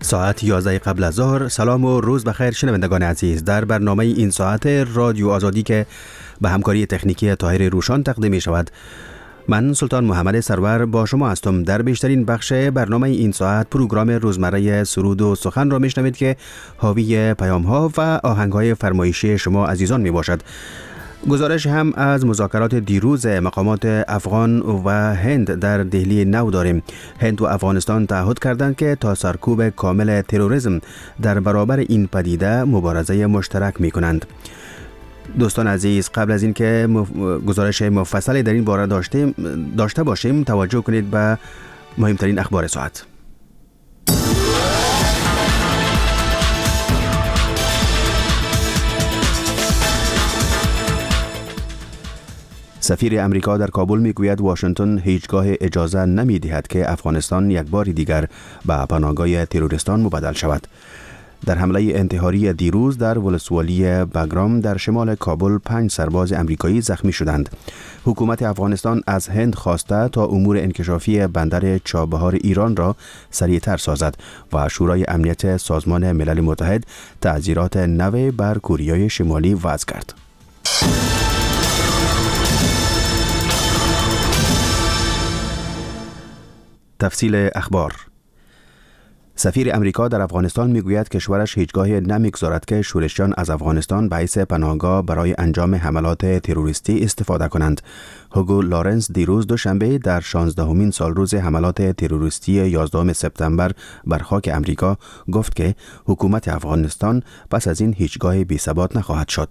ساعت 11 قبل از ظهر. سلام و روز بخیر شنوندگان عزیز. در برنامه این ساعت رادیو آزادی که به همکاری تکنیکی طاهر روشان تقدیم می شود، من سلطان محمد سرور با شما هستم. در بیشترین بخش برنامه این ساعت پروگرام روزمره سرود و سخن را میشنوید که حاوی پیام ها و آهنگ های فرمایشی شما عزیزان می باشد. گزارش هم از مذاکرات دیروز مقامات افغان و هند در دهلی نو داریم. هند و افغانستان تعهد کردند که تا سرکوب کامل تروریسم در برابر این پدیده مبارزه مشترک می کنند. دوستان عزیز، قبل از اینکه گزارش مفصلی در این باره داشته باشیم، توجه کنید به مهمترین اخبار ساعت. سفیر امریکا در کابل میگوید واشنگتن هیچگاه اجازه نمیدهد که افغانستان یک بار دیگر به پناهگاه تروریستان مبدل شود. در حمله انتحاری دیروز در ولسوالی بگرام در شمال کابل 5 سرباز امریکایی زخمی شدند. حکومت افغانستان از هند خواسته تا امور انکشافی بندر چابهار ایران را سریعتر سازد و شورای امنیت سازمان ملل متحد تعزیرات نو بر کره شمالی وضع کرد. تفصیل اخبار. سفیر امریکا در افغانستان میگوید کشورش هیچگاه نمیگذارد که شورشیان از افغانستان به حیث پناهگاه برای انجام حملات تروریستی استفاده کنند. هوگو لارنس دیروز دوشنبه در 16مین سالروز حملات تروریستی 11 سپتامبر بر خاک امریکا گفت که حکومت افغانستان پس از این هیچگاه بی‌ثبات نخواهد شد.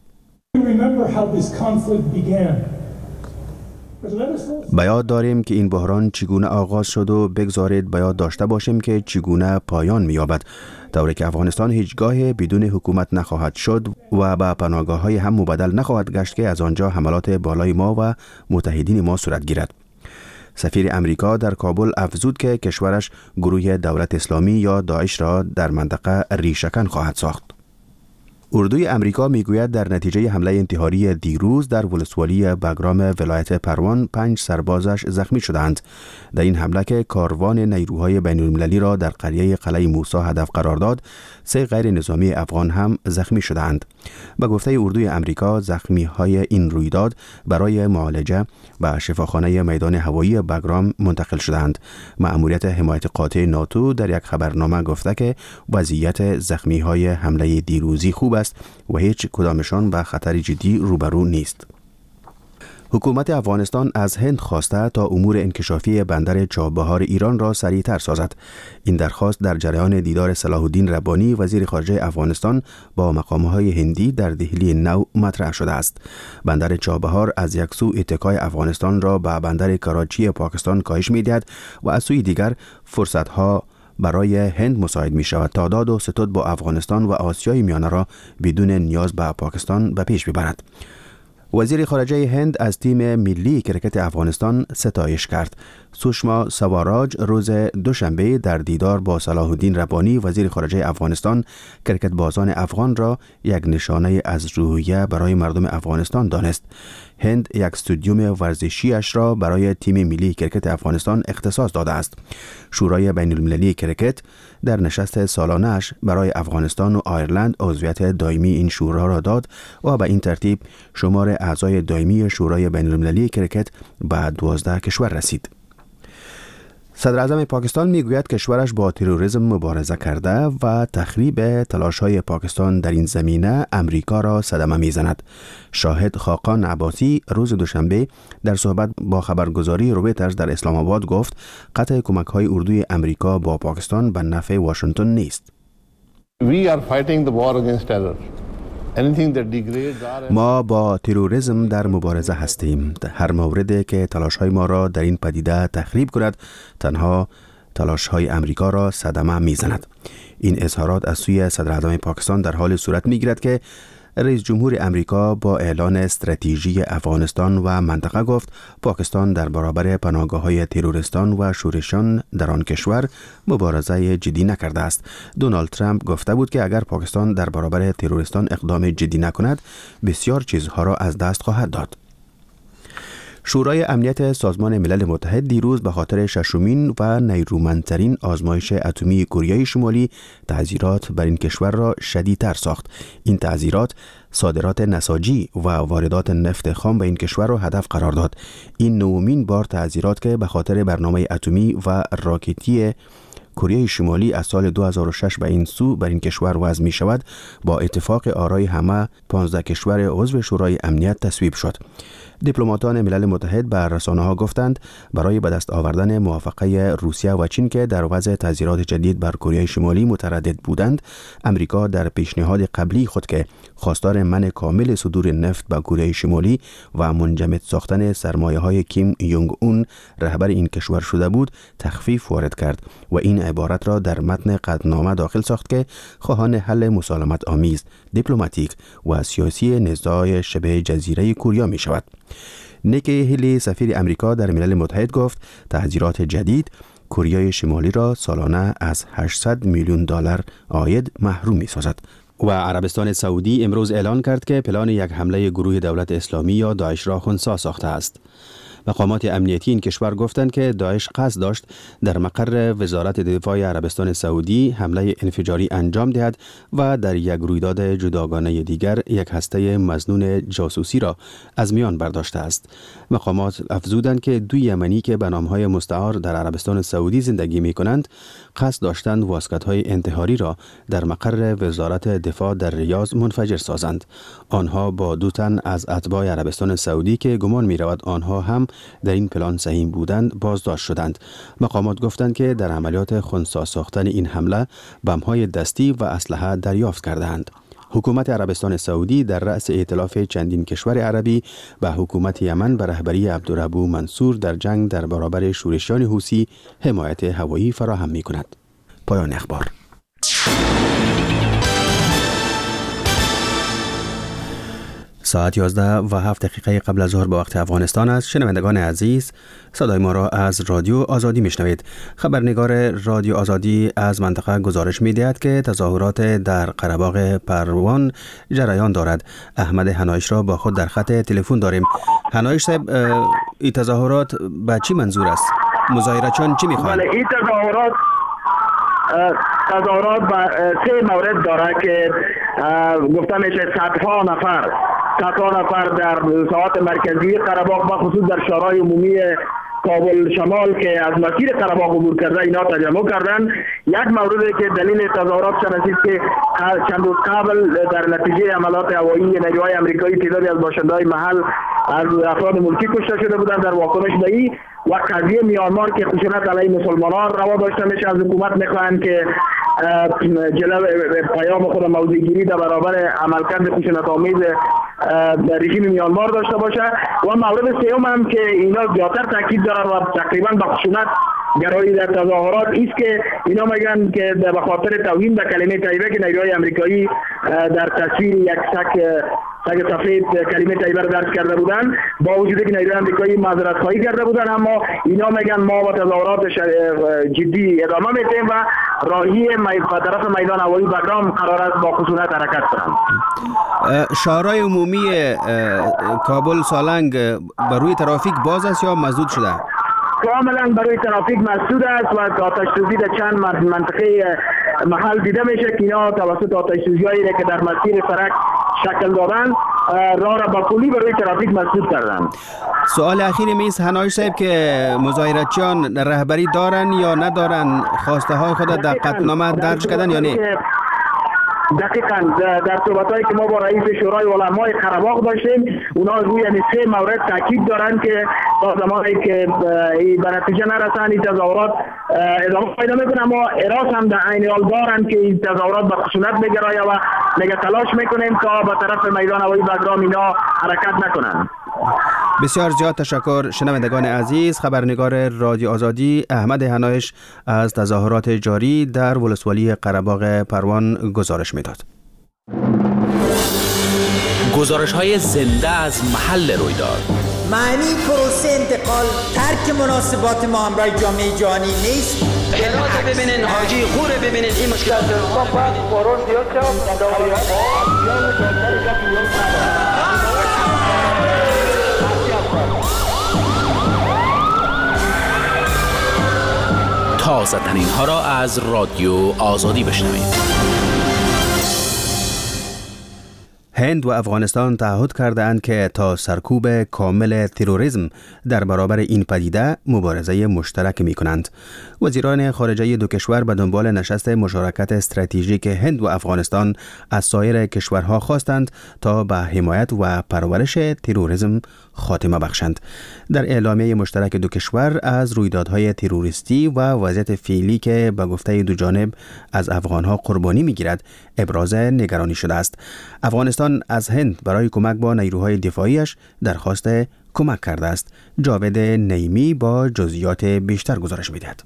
به یاد داریم که این بحران چگونه آغاز شد و بگذارید به یاد داشته باشیم که چگونه پایان می‌یابد، طوری که افغانستان هیچگاه بدون حکومت نخواهد شد و به پناهگاه‌های هم مبدل نخواهد گشت که از آنجا حملات بالای ما و متحدین ما صورت گیرد. سفیر امریکا در کابل افزود که کشورش گروه دولت اسلامی یا داعش را در منطقه ریشه‌کن خواهد ساخت. اردوی امریکا میگوید در نتیجه حمله انتحاری دیروز در ولسوالی بگرام ولایت پروان 5 سربازش زخمی شدند. در این حمله که کاروان نیروهای بین‌المللی را در قریه قلعه موسی هدف قرار داد، 3 غیر نظامی افغان هم زخمی شدند. به گفته اردوی امریکا، زخمی‌های این رویداد برای معالجه به شفاخانه میدان هوایی بگرام منتقل شدند. مأموریت حمایت قاطع ناتو در یک خبرنامه گفته که وضعیت زخمی‌های حمله دیروزی خوب است و هیچ کدامشان با خطر جدی روبرو نیست. حکومت افغانستان از هند خواسته تا امور انکشافی بندر چابهار ایران را سریعتر سازد. این درخواست در جریان دیدار صلاح الدین ربانی وزیر خارجه افغانستان با مقام‌های هندی در دهلی نو مطرح شده است. بندر چابهار از یک سو اتکای افغانستان را به بندر کراچی پاکستان کاهش می‌دهد و از سوی دیگر فرصت‌ها برای هند مساعد می شود تا داد و ستد با افغانستان و آسیای میانه را بدون نیاز به پاکستان به پیش ببرد. وزیر خارجه هند از تیم ملی کرکت افغانستان ستایش کرد. سوشما سواراج روز دوشنبه در دیدار با صلاح الدین ربانی وزیر خارجه افغانستان کرکت بازان افغان را یک نشانه از روحیه برای مردم افغانستان دانست. هند یک استادیوم ورزشیش را برای تیم ملی کرکت افغانستان اختصاص داده است. شورای بین‌المللی کرکت در نشست سالانه‌اش برای افغانستان و آیرلند عضویت دائمی این شورا را داد و به این ترتیب شمار اعضای دائمی شورای بین‌المللی کرکت به 12 کشور رسید. صدر اعظم پاکستان میگوید کشورش با تروریسم مبارزه کرده و تخریب تلاش‌های پاکستان در این زمینه امریکا را صدمه میزند. شاهد خاقان عباسی روز دوشنبه در صحبت با خبرگزاری رویترز در اسلام آباد گفت قطع کمک‌های اردوی امریکا با پاکستان به نفع واشنگتن نیست. We are fighting the war against terror. ما با تروریسم در مبارزه هستیم. هر موردی که تلاش‌های ما را در این پدیده تخریب کند تنها تلاش‌های امریکا را صدمه می‌زند. این اظهارات از سوی صدر اعظم پاکستان در حال صورت می‌گیرد که رئیس جمهور امریکا با اعلان استراتژی افغانستان و منطقه گفت پاکستان در برابر پناهگاه‌های تروریستان و شورشیان در آن کشور مبارزه جدی نکرده است. دونالد ترامپ گفته بود که اگر پاکستان در برابر تروریستان اقدام جدی نکند بسیار چیزها را از دست خواهد داد. شورای امنیت سازمان ملل متحد دیروز به خاطر ششمین و نیرومندترین آزمایش اتمی کره شمالی تعزیرات بر این کشور را شدیدتر ساخت. این تعزیرات صادرات نساجی و واردات نفت خام به این کشور را هدف قرار داد. این نومین بار تعزیرات که به خاطر برنامه اتمی و راکتی کره شمالی از سال 2006 به این سو بر این کشور وضع می شود، با اتفاق آرای همه 15 کشور عضو شورای امنیت تصویب شد. دیپلماتان ملل متحد به رسانه‌ها گفتند برای به دست آوردن موافقه روسیه و چین که در وضع تعزیرات جدید بر کره شمالی متردد بودند، امریکا در پیشنهاد قبلی خود که خواستار منع کامل صدور نفت به کره شمالی و منجمد ساختن سرمایه‌های کیم یونگ اون رهبر این کشور شده بود، تخفیف وارد کرد و این عبارت را در متن قطعنامه داخل ساخت که خواهان حل مسالمت آمیز، دیپلماتیک و سیاسی نزاع شبه جزیره کره می شود. نیکی هیلی سفیر امریکا در ملل متحد گفت تعزیرات جدید کره شمالی را سالانه از 800 میلیون دلار عاید محروم می سازد. و عربستان سعودی امروز اعلان کرد که پلان یک حمله گروه دولت اسلامی یا داعش را خنثی ساخته است. مقامات امنیتی این کشور گفتند که داعش قصد داشت در مقر وزارت دفاع عربستان سعودی حمله انفجاری انجام دهد و در یک رویداد جداگانه دیگر یک هسته مظنون جاسوسی را از میان برداشته است. مقامات افزودند که دو یمنی که به نام‌های مستعار در عربستان سعودی زندگی می‌کنند قصد داشتند واسکت‌های انتحاری را در مقر وزارت دفاع در ریاض منفجر سازند. آنها با 2 تن از اتباع عربستان سعودی که گمان می‌رود آنها هم در این پلان سهیم بودند بازداشت شدند. مقامات گفتند که در عملیات خنثی ساختن این حمله بم‌های دستی و اسلحه دریافت کردند. حکومت عربستان سعودی در رأس ائتلاف چندین کشور عربی به حکومت یمن به رهبری عبدالربو منصور در جنگ در برابر شورشیان حوثی حمایت هوایی فراهم می‌کند. پایان اخبار. ساعت 11:07 قبل از ظهر به وقت افغانستان است. شنوندگان عزیز، صدای ما را از رادیو آزادی میشنوید. خبرنگار رادیو آزادی از منطقه گزارش می‌دهد که تظاهرات در قره‌باغ پروان جریان دارد. احمد حنایش را با خود در خط تلفن داریم. حنایش صاحب، این تظاهرات به چی منظور است؟ مظاهره‌چیان چی می‌خواهند؟ این تظاهرات به 3 مورد داره که گفته میشه صدها نفر در ساحات مرکزی قره‌باغ و خصوص در شورای عمومی کابل شمال که از مسیر قره‌باغ عبور کرده اینا تجمع کردن. یک موردی که دلیل تظاهرات شناسید که چند روز قبل در نتیجه عملیات هوایی نیروهای آمریکایی تعدادی از باشنده‌های محل از افراد ملکی کشته شده بودند. در واکنش به این و قضیه میانمار که خشونت علیه مسلمانان روا داشته میشه، از حکومت میخواهند که جلو پیام خود موضع‌گیری در برابر عملکرد خشونت آمیز رژیم میانمار داشته باشه. و مورد سوم هم که اینا زیادتر تاکید دارن و تقریبا به خشونت گرایی در تظاهرات است که اینا میگن که به خاطر توهین به کلمه طیبه که نیروهای آمریکایی در تصویر یک سگ سفید کلمه طیبه را درج کرده بودن، با وجود که نیروهای آمریکایی معذرت خواهی کرده بودن، اما اینا میگن ما با تظاهرات جدی ادامه میدیم و راهی طرف میدان هوایی بگرام قرار است با خشونت حرکت کنند. شورای عمومی کابل سالنگ بر روی ترافیک باز است یا مسدود شده؟ کاملا برای ترافیک مسدود است و آتش سوزی در چند منطقه محل دیده میشه که اینا توسط آتش سوزی‌هایی که در مسیر سرک شکل دادن راه را با کلی برای ترافیک مسدود کردن. سوال اخیری میست حنایش صاحب که مظاهراتچیان رهبری دارن یا ندارن؟ خواسته های خود در قطعنامه درج کردن یا نه؟ دقیقاً در صحبت‌هایی که ما با رئیس شورای علمای قره‌باغ داشتیم، اونا روی این 3 مورد تاکید دارن که تا زمانی که به نتیجه نرسن این تظاهرات ادامه پیدا میکنه، اما اراس هم در عین حال دارن که این تظاهرات به خشونت میگرایه و میگه تلاش میکنیم که به طرف میدان هوایی بگرام اینا حرکت نکنن. بسیار زیاد تشکر. شنوندگان عزیز، خبرنگار رادیو آزادی احمد حنایش از تظاهرات جاری در ولسوالی قره‌باغ پروان گزارش میداد. گزارش‌های زنده از محل رویداد. معنی پروسه انتقال ترک مناسبات ما همراه جامعه جهانی نیست. خیرات ببینین، حاجی خوره ببینین، این مشکلات تازه ترین ها را از رادیو آزادی بشنوید. هند و افغانستان تعهد کردند که تا سرکوب کامل تروریسم در برابر این پدیده مبارزه مشترک می کنند. وزیران خارجه دو کشور به دنبال نشست مشارکت استراتژیک هند و افغانستان از سایر کشورها خواستند تا به حمایت و پرورش تروریسم خاتمه بخشند. در اعلامیه مشترک دو کشور از رویدادهای تروریستی و وضعیت فعلی که به گفته دو جانب از افغانها قربانی می‌گیرد ابراز نگرانی شده است. افغانستان از هند برای کمک با نیروهای دفاعیش درخواست کمک کرده است. جاوید نعیمی با جزئیات بیشتر گزارش می‌دهد.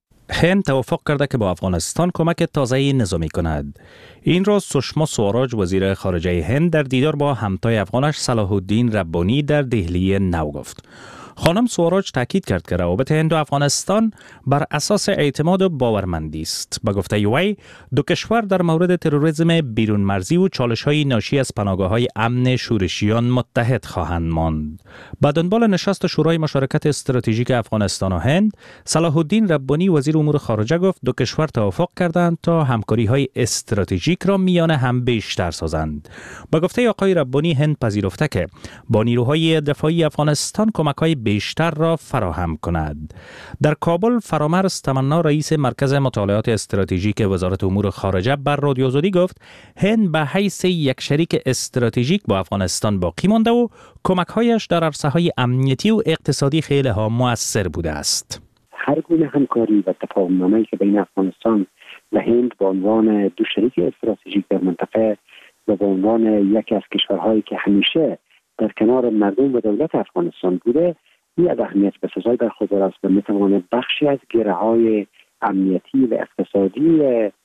هند توافق کرده که با افغانستان کمک تازه‌ای نظامی کند. این را سشما سوراج وزیر خارجه هند در دیدار با همتای افغانش صلاح الدین ربانی در دهلی نو گفت. خانم سوراج تاکید کرد که روابط هند و افغانستان بر اساس اعتماد و باورمندی است. به گفته وی دو کشور در مورد تروریسم بیرون مرزی و چالش‌های ناشی از پناهگاه‌های امن شورشیان متحد خواهند ماند. به دنبال نشست شورای مشارکت استراتژیک افغانستان و هند، صلاح الدین ربانی وزیر امور خارجه گفت دو کشور توافق کردند تا همکاری‌های استراتژیک را میان هم بیشتر سازند. به گفته آقای ربانی هند پذیرفته که با نیروهای دفاعی افغانستان کمک‌های بیشتر را فراهم کند. در کابل فرامرز تمنا رئیس مرکز مطالعات استراتژیک وزارت امور خارجه بر رادیو آزادی گفت هند به حیث یک شریک استراتژیک با افغانستان باقی مانده و کمک‌هایش در عرصه‌های امنیتی و اقتصادی خیلی ها مؤثر بوده است. هر گونه همکاری و تفاهم‌نامه‌ای که بین افغانستان و هند به عنوان دو شریک استراتژیک در منطقه و به عنوان یکی از کشورهایی که همیشه در کنار مردم و دولت افغانستان بوده، این اهمیت بسزای در خود است و میتواند بخشی از گره‌های امنیتی و اقتصادی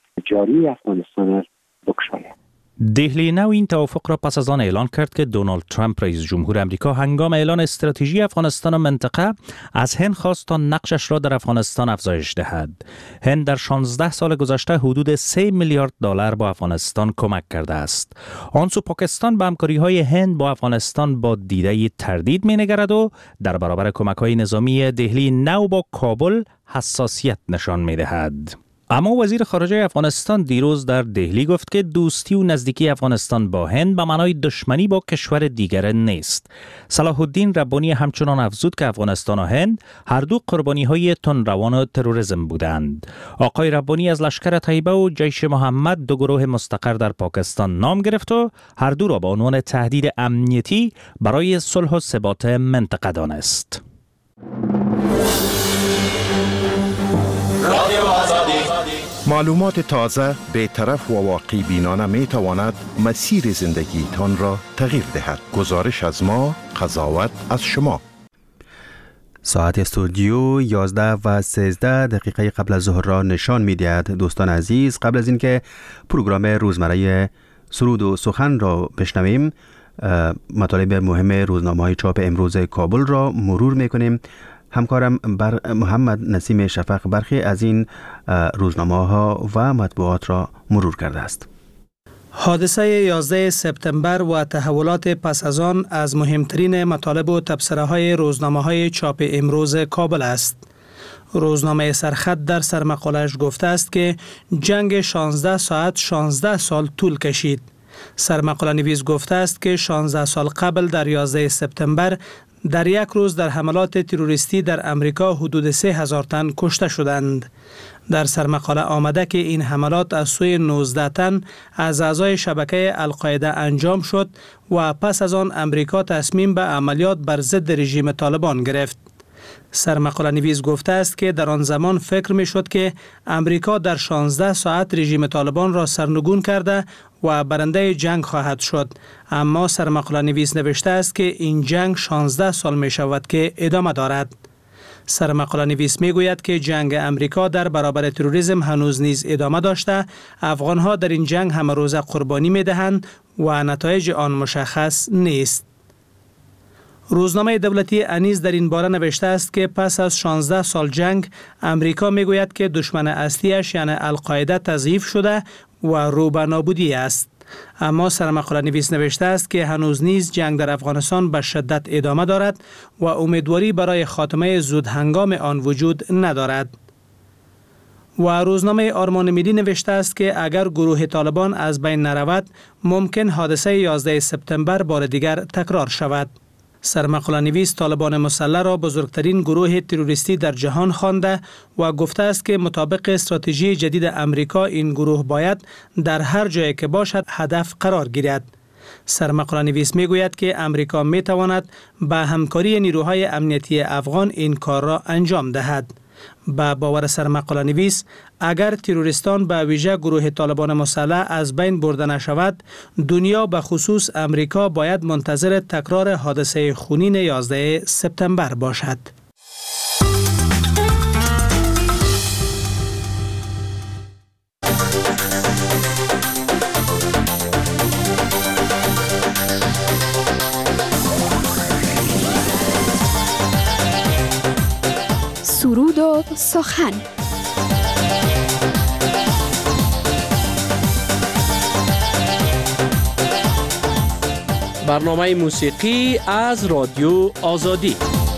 جاری افغانستان را بکشاید. دهلی نو این توافق را پس از آن اعلان کرد که دونالد ترامپ رئیس جمهور آمریکا هنگام اعلان استراتژی افغانستان و منطقه از هند خواست تا نقشش را در افغانستان افزایش دهد. هند در 16 سال گذشته حدود 3 میلیارد دلار با افغانستان کمک کرده است. آن سو پاکستان به همکاری‌های هند با افغانستان با دیده تردید می‌نگرد و در برابر کمک‌های نظامی دهلی نو با کابل حساسیت نشان می‌دهد. اما وزیر خارجه افغانستان دیروز در دهلی گفت که دوستی و نزدیکی افغانستان با هند به معنای دشمنی با کشور دیگر نیست. صلاح الدین ربانی همچنان افزود که افغانستان و هند هر دو قربانی‌های تندروان تروریسم بودند. آقای ربانی از لشکر طیبه و جیش محمد دو گروه مستقر در پاکستان نام گرفت و هر دو را به عنوان تهدید امنیتی برای صلح و ثبات منطقه دانست. معلومات تازه، بی‌طرف و واقعی بینانه می تواند مسیر زندگی تان را تغییر دهد. گزارش از ما، قضاوت از شما. ساعت استودیو 11:13 قبل از ظهر را نشان می دهد. دوستان عزیز، قبل از اینکه پروگرام روزمره سرود و سخن را بشنویم، مطالب مهم روزنامه‌های چاپ امروز کابل را مرور می کنیم. همکارم محمد نسیم شفق برخی از این روزنامه‌ها و مطبوعات را مرور کرده است. حادثه 11 سپتامبر و تحولات پس از آن از مهمترین مطالب و تبصره‌های روزنامه‌های چاپ امروز کابل است. روزنامه سرخط در سرمقاله‌اش گفته است که جنگ 16 ساعت 16 سال طول کشید. سرمقاله نویس گفته است که 16 سال قبل در 11 سپتامبر در یک روز در حملات تروریستی در امریکا حدود 3000 تن کشته شدند. در سرمقاله آمده که این حملات از سوی 19 تن از اعضای شبکه القاعده انجام شد و پس از آن امریکا تصمیم به عملیات بر ضد رژیم طالبان گرفت. سرمقاله نویس گفته است که در آن زمان فکر می شد که امریکا در 16 ساعت رژیم طالبان را سرنگون کرده و برنده جنگ خواهد شد، اما سرمقاله نویس نوشته است که این جنگ 16 سال می شود که ادامه دارد. سرمقاله نویس می گوید که جنگ امریکا در برابر تروریسم هنوز نیز ادامه داشته، افغانها در این جنگ همه روزه قربانی می دهند و نتایج آن مشخص نیست. روزنامه دولتی انیس در این باره نوشته است که پس از 16 سال جنگ امریکا می گوید که دشمن اصلیش یعنی القاعده تضعیف شده و رو به نابودی است. اما سرمقاله نویس نوشته است که هنوز نیز جنگ در افغانستان به شدت ادامه دارد و امیدواری برای خاتمه زود هنگام آن وجود ندارد. و روزنامه آرمان ملی نوشته است که اگر گروه طالبان از بین نرود ممکن حادثه 11 سپتامبر بار دیگر تکرار شود. سرمقاله نویس طالبان مسلح را بزرگترین گروه تروریستی در جهان خوانده و گفته است که مطابق استراتژی جدید امریکا این گروه باید در هر جایی که باشد هدف قرار گیرد. سرمقاله نویس می گوید که امریکا می تواند با همکاری نیروهای امنیتی افغان این کار را انجام دهد. با باور سرمقاله نویس اگر تروریستان به ویژه گروه طالبان مسلح از بین برده نشود، دنیا به خصوص امریکا باید منتظر تکرار حادثه خونین 11 سپتامبر باشد. سرود و سخن. برنامه موسیقی از رادیو آزادی.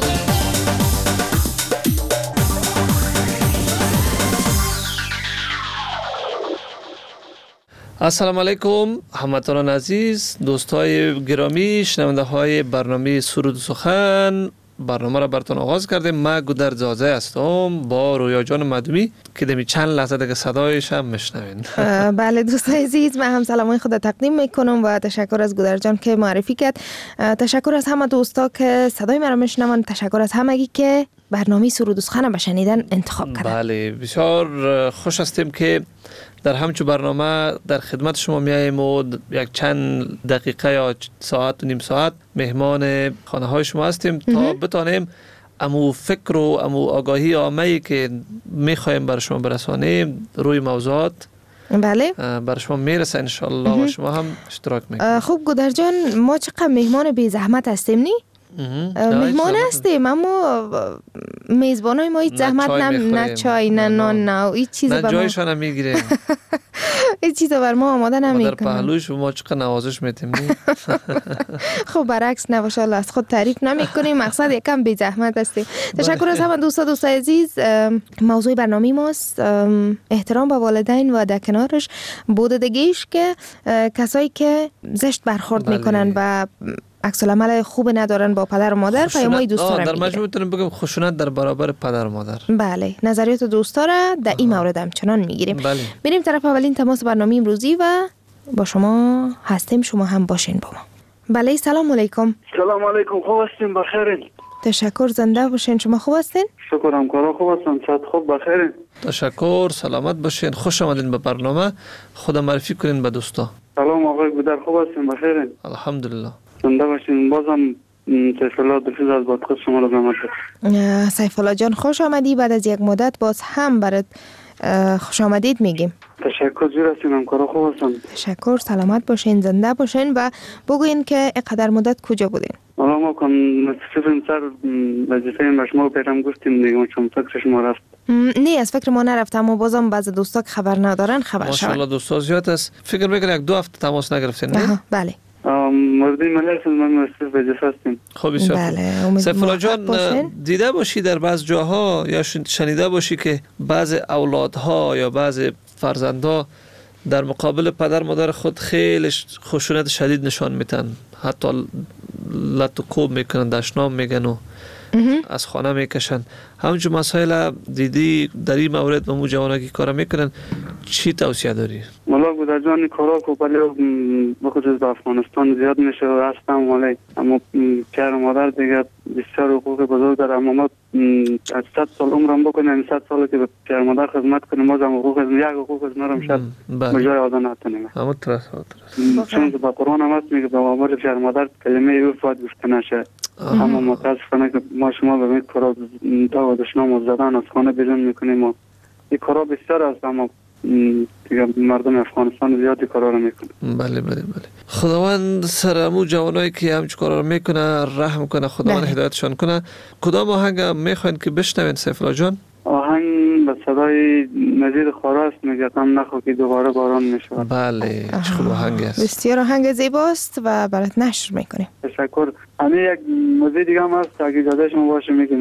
السلام علیکم هموطنان عزیز، دوستای گرامی، شنونده های برنامه سرود و سخن. برنامه را براتون آغاز کردیم. من گودرز زازه هستم با رویا جان مدومی که دمی چند لحظه دیگه صدایش هم میشنوین. بله دوستای عزیز، من هم سلامای خود تقدیم میکنم و تشکر از گودرز جان که معرفی کرد. تشکر از همه دوستا که صدای مرا میشنون. تشکر از همگی که برنامه سرود و سخن به شنیدن انتخاب کردن. بله، بسیار خوش هستیم که در همچون برنامه در خدمت شما میاییم و یک چند دقیقه یا ساعت و نیم ساعت مهمان خانه های شما هستیم تا بتانیم امو فکر و امو آگاهی عامه‌ای که میخوایم برای شما برسانیم روی موضوعات بله برای شما میرسه انشالله و شما هم اشتراک میکنید. خوب گودرز جان، ما چقدر مهمان بی زحمت هستیم نی؟ مهمان هستیم اما میزبانای ما هیچ زحمت نه چای نه نان نه هیچ چیزی نه جایشان هم میگیریم. هیچ چیزی بر ما آماده نمیکنن. در پهلوش ما چقدر نوازش میتیم. خب برعکس نه ماشاءالله، از خود تعریف نمیکنیم، مقصد یکم بی زحمت هستیم. تشکر از همه دوستای عزیز. موضوع برنامه ماست احترام به والدین و در کنارش بوددگیش که کسایی که زشت برخورد میکنن و عکس العمل خوب ندارن با پدر و مادر پیامای دوستا را در مجموع میتونیم بگم خشونت در برابر پدر و مادر. بله، نظریات دوستا را در این مورد همچنان میگیریم. بله. میریم طرف اولین تماس برنامه امروزی و با شما هستیم، شما هم باشین با ما. بله، سلام علیکم. سلام علیکم، خوب هستین؟ بخیرین؟ تشکر، زنده باشین. شما خوب هستین؟ شکرم، کارا خوب هستم، صحت خوب، بخیرین؟ تشکر، سلامت باشین. خوش آمدین به برنامه. خدا معرفی کنین به دوستا. سلام آقای گودر، خوب هستین؟ بخیرین؟ الحمدلله. زنده باشین. بازم سیف الله دفیز از پادکست شما را زحمت کشید. سیف الله جان، خوش آمدی. بعد از یک مدت باز هم برات خوش آمدید میگیم. تشکر، زیر هستین، کارا خوب هستم. تشکر، سلامت باشین، زنده باشین و بگوین که اینقدر مدت کجا بودین؟ حالا ما صرف سر وظیفه مشما پیرم گفتیم دیگه، چون فکر شما رفت. نه، از فکر ما نرفتم و بازم بعضی دوستا که خبر ندارن خبر شدن. ماشاءالله دوستا زیاد است. فکر میکنم یک دو هفته تماس نگرفتین نه؟ بله. مورد ملت من صرف وظیفه هستیم. خب بسیار. بله. سیف الله جان، دیده باشی در بعض جاها یا شنیده باشی که بعض اولادها یا بعض فرزندها در مقابل پدر مادر خود خیلی خشونت شدید نشان میتن، حتی لط و کوب میکنن، دشنام میگن و از خانه میکشن. همچون مسائل دیدی در این مورد و مو جوانکی کارا میکنن، چی توصیه داری؟ مالا گودر جان کارا کو ولی بخصوص در افغانستان زیاد میشه و هستم، ولی اما پدر و مادر دیگه بسیار حقوق بزرگ داره. اما ما از 100 سال عمرم بکنیم 100 سال که به پدر مادر خدمت کنیم، ما هم حقوق یک حقوق از نرم شد به جای آدم نتونیم. اما ترس چون با قرآن هم هست میگه به مامور پدر مادر کلمه او فاد گفته نشه. اما متاسفانه که ما شما به این کارا تا دشنام و زدن از خانه بیرون میکنیم و این کارا بسیار است، اما دیگه مردم افغانستان زیادی کارا رو میکنه. بله بله بله. خداوند سر امو جوانایی که همچه کارا رو میکنه رحم کنه، خداوند هدایتشان کنه. کدام آهنگ میخواین که بشنوین سیف الله جان؟ آهنگ به صدای نظیر خاراست میگه غم نخور که دوباره باران میشه. بله، چه خوب آهنگ است. بسیار آهنگ زیباست و برات نشر میکنیم. تشکر. همین یک موزیک دیگه هم هست اگه اجازه شما باشه میگیم.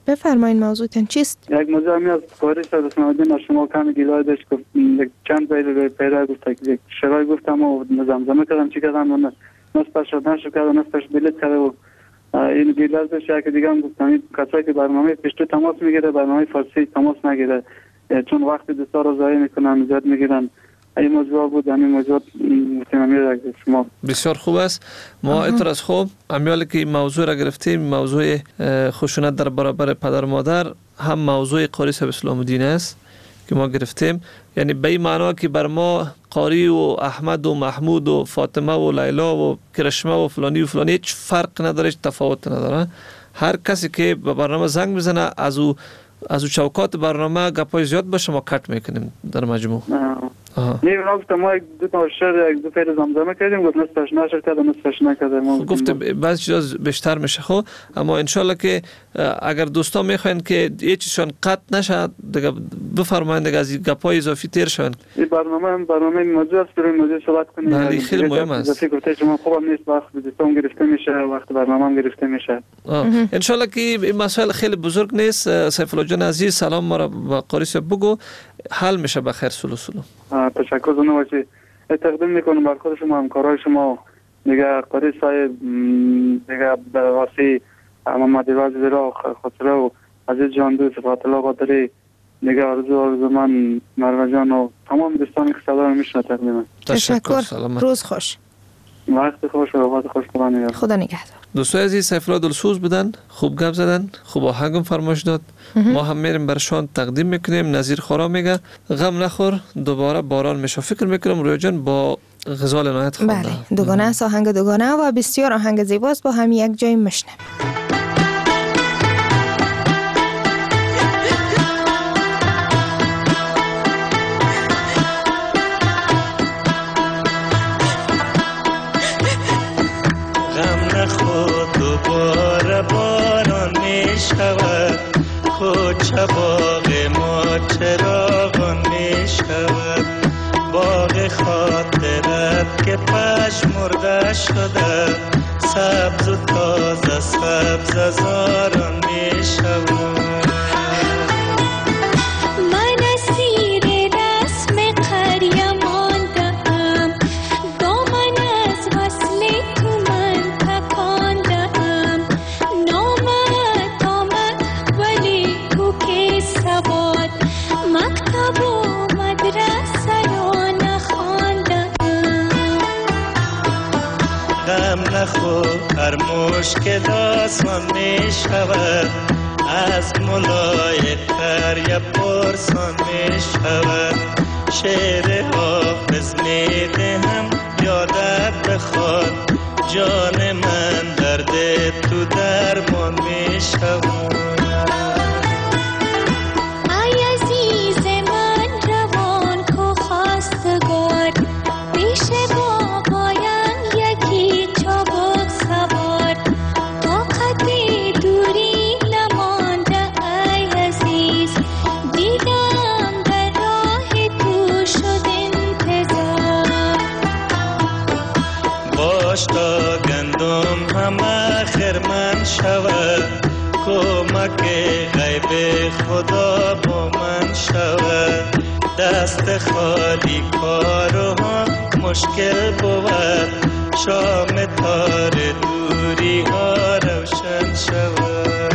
بفرمایید موضوعتون چیست؟ یک موضوع همی از کاری سر سنادین از شما کمی گیلای داشت که چند بایل پیدا گفت که شرای گفتم و زمزمه کردم چی کردم و نصفش نشو کرد و نصفش بلیت کرد و این گیلای داشت که دیگه هم گفتم این کسایی که برنامه پشتو تماس میگیره برنامه فارسی تماس نگیره چون وقت دوستا رو ضایع میکنن زیاد میگیرن. این موضوع بود همین موضوع متنامی شما بسیار خوب است. ما ایتر از خوب امیالی که موضوع را گرفتیم موضوع خشونت در برابر پدر و مادر هم موضوع قاری صاحب اسلام الدین است که ما گرفتیم، یعنی به این معنا که بر ما قاری و احمد و محمود و فاطمه و لیلا و کرشمه و فلانی هیچ فرق نداره، هیچ تفاوت نداره. هر کسی که به برنامه زنگ بزنه از او چوکات برنامه گپای زیاد باشه ما کٹ میکنیم در مجموع. این وقت ما دو تا شعر یک دو پیر زمزمه کردیم گفت نصفش نشد کرد نصفش نکرد گفت بعضی چیزا بیشتر میشه خب، اما انشالله که اگر دوستان میخواین که یه چیزشان قطع نشه دیگه بفرمایید دیگه از گپای اضافی تیر شون. این برنامه موضوع است برای موضوع صحبت کنیم. بله خیلی مهم است. اضافی گفته شما خوبم نیست وقت دوستان گرفته میشه وقت برنامه هم گرفته میشه. انشالله که این مسائل خیلی بزرگ نیست. سیف الله جان عزیز سلام ما را با قاری صاحب بگو حل میشه بخیر سلو. تشکر زنده باشی. تقدیم میکنم بر خود شما همکارای شما دیگه قاری صاحب دیگه برواسی محمد عوض زیرا خسرو و عزیز جان دو صفات الله قادری دیگه آرزو من مروه جان و تمام دوستانی که صدا رو میشنه تقدیم. تشکر. روز خوش. وقت خوش و وقت خوش خدا نگهدار. دوستای عزیز سیف الله دلسوز بودن، خوب گپ زدن، خوب آهنگم فرمایش داد. ما هم میریم برشان تقدیم میکنیم. نظیر خورا میگه غم نخور دوباره باران میشه. فکر میکنم رویا جان با غزال عنایت خونده. بله دوگانه است، آهنگ دوگانه و بسیار آهنگ زیباست. با هم یک جای میشنم. کوچه باغ ما چراغان می شود، باغ خاطرت که پژمرده شده، سبز و تازه سبز زاران می شود. من اسیر رسم قریه ماندم، دامن از وصل تو من تکاندم، نامت آمد ولی تو که سواد، مکتب و مدرسه را نخواندم. غم نخور هر مشکل آسان می شود، از ملایق‌تر یا پرسان می شود. شعر حافظ می دهم یادت بخواد، جان من درد تو درمان می شود. ای عزیز من روان کو خواستگار، پیش بابایم یکی چابک سوار، طاقت دوری نمانده ای عزیز، دیدم در راه تو شد انتظار. باش تا گندم همه خرمن شود، کمک غیب خدا با من شود. دست خالی کارها مشکل بود، شام تار دوری ها روشن شود.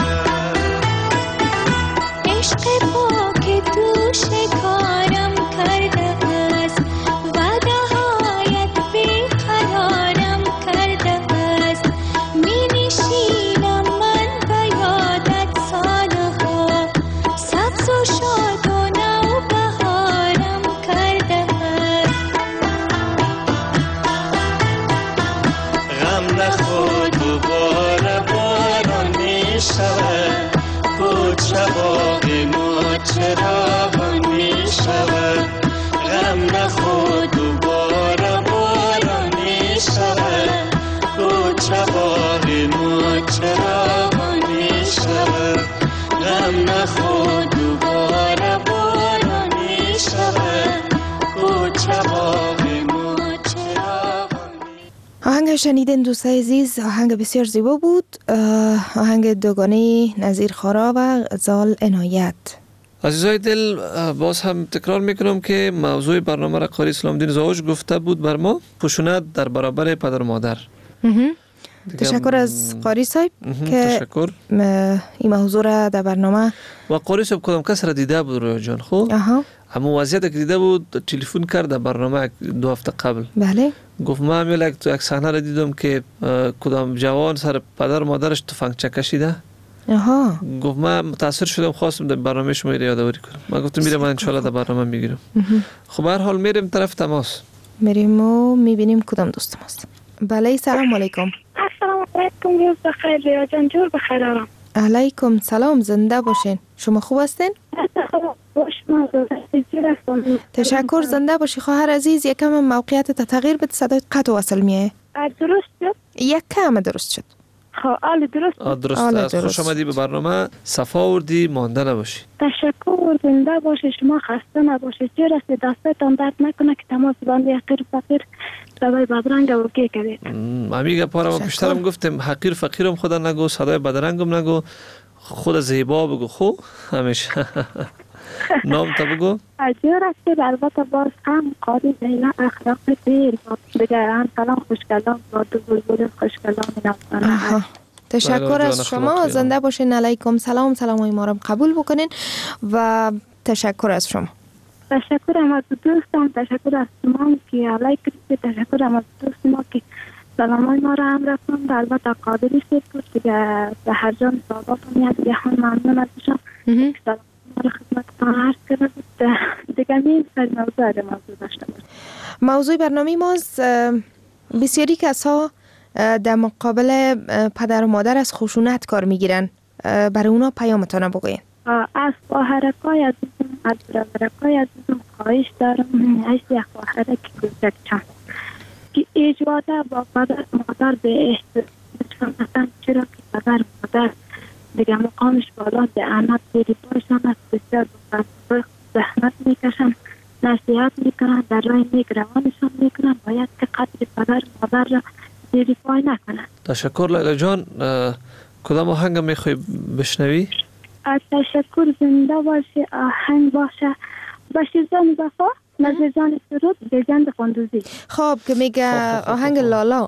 عشق پاک تو شکارم کرده است، وعده هایت بیقرارم کرده است. می نشینم من به یادت سالها، سبز و شاد و نو بهارم کرده است. غم نخور دوباره باران می شود، کوچه باغ ما چراغان می شود. غم نخور دوباره باران می شود، کوچه باغ ما چراغان می شود. غم نخور دوباره باران می شود، کوچه باغ ما چراغان. آهنگ آهنگ شنیدین دوستای عزیز، آهنگ بسیار زیبا بود، آهنگ دوگانه نظیر خارا و غزال عنایت. عزیزای دل، باز هم تکرار میکنم که موضوع برنامه را قاری اسلام الدین زاوج گفته بود بر ما، خشونت در برابر پدر و مادر. تشکر از قاری صاحب که تشکر این موضوع را در برنامه. و قاری صاحب کدام کس را دیده بود رویا جان؟ خب همون وضعیت که دیده بود تلفن کرد در برنامه 2 هفته قبل. بله. گفت من هم یک صحنه را دیدم که کدام جوان سر پدر و مادرش تفنگچه کشیده. گفت من متاثر شدم، خواستم در برنامه شما را یادآوری کنم. من گفتم میرم ان شاء الله در برنامه میگیرم. خب هر حال میریم طرف تماس. میریم و میبینیم کدام دوست ماست. بله سلام علیکم. السلام علیکم، روز بخیر ریا جان، جور بخیر آرام. علیکم سلام، زنده باشین. شما خوب هستین؟ تشکر، زنده باشی خواهر عزیز. یکم موقعیت تغییر بده، صدای قطع وصل میه. درست شد؟ یک کم درست شد. خب آل درست. درست. خوش آمدی به برنامه. صفا آوردی، مانده نباشی. تشکر، زنده باشی، شما خسته نباشی. چه رسید دستتان درد نکنه که تماس بندی حقیر فقیر صدای بدرنگ و کی کردید. امیگه پارا ما پیشترم گفتم حقیر فقیرم خدا نگو، صدای بدرنگم نگو، خود زیبا بگو. خب همیشه نام تا بگو. اجور است. البته باز هم قاضی دینا اخلاق دیر دیگه هم سلام خوشگلام با دو بلبل خوشگلام نفتانه. تشکر از شما، زنده باشین. علیکم سلام، سلامای ما رو قبول بکنین و تشکر از شما. تشکر از دوستان، تشکر از شما که علیکم، تشکر از دوست ما که سلامای ما رو هم رسوند. البته قادری شد دیگه به هر جان صحبات میاد دیگه هم ممنون ازشم. سلام ما خدمتتان عرض کرده بود. دیگه میم سر موضوع داشته بود. موضوع برنامه ماست بسیاری کسا در مقابل پدر و مادر از خشونت کار میگیرن. برای اونا پیامتان بگوین. از خواهرکای عزیزم، از برادرکای عزیزم خواهش دارم از یک خواهرک کوچکچم که اجواده با پدر مادر به احترام، چرا که پدر مادر دیگه مقامش بالا به احمد بیری باشن است، بسیار با زحمت میکشن، نصیحت میکنن، در راه نیگروانشان میکنن، باید که قدر پدر مادر را بیری پای نکنن. تشکر لیلا جان. کدام آهنگ میخوای بشنوی؟ تشکر، زنده باشه. آهنگ باشه بشیرجان وفا، نظرجان سرود، بجند قندوزی. خب که میگه آهنگ لالا.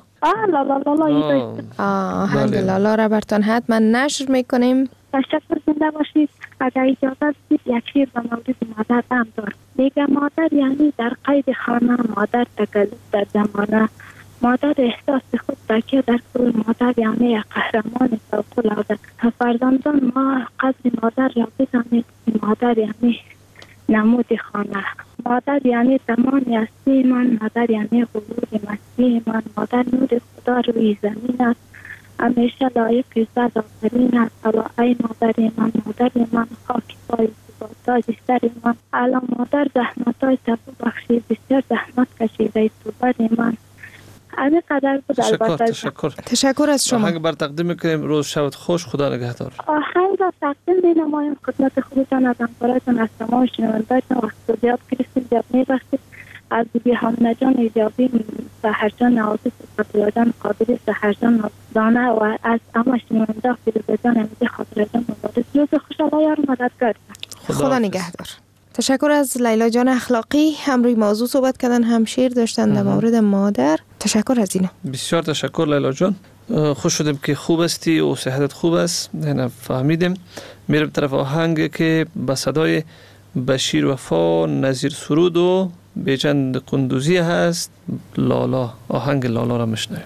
آهنگ لالا را برتان حتما نشر میکنیم. تشکر، زنده باشید. اگر اجازه بدید یک شعر به مورد مادر هم دارم. میگه مادر یعنی در قید خانه، مادر تکلف در زمانه، مادر احساس خود تکیه در کل، مادر یعنی یک قهرمان فوق‌العاده. فرزندان ما قدر مادر را بدانید، مادر یعنی نمود خانه، مادر یعنی زمان هستی من، مادر یعنی غرور مسیح من، مادر نور خدا روی زمین است، همیشه لایق عزت آفرین است. الا ای مادر من، مادر من، خاک پای زیبا تاج سر من. الا مادر زحمت‌های تبو بخشی، بسیار زحمت کشیده تو بر من. همه قدر بود. تشکر از شما. آهنگ بر تقدیم میکنیم. روز شبت خوش، خدا نگهدار. آهنگ را تقدیم بینمایم خدمت خودتان، از همکارتان، از تمام شنوندگان. وقت زیاد کریستین زیاد میبخشید. از بیبی حامنه جان ایجابی، سحرجان نوازی، فتولا جان قادری، سحرجان دانه و از اما شنونده فیروزه جان امیدی، خاطره جان مبارک. روز خوش، الله یار مددگار. خدا نگهدار. تشکر از لیلا جان اخلاقی، هم روی موضوع صحبت کردن، هم شعر داشتن در مورد مادر. تشکر از اینا. بسیار تشکر لیلا جان. خوش شدم که خوب هستی و صحتت خوب است. نه فهمیدم. میرم طرف آهنگ که به صدای بشیر وفا، نظیر سرود و بیجند قندوزی هست. لالا، آهنگ لالا را مشنویم.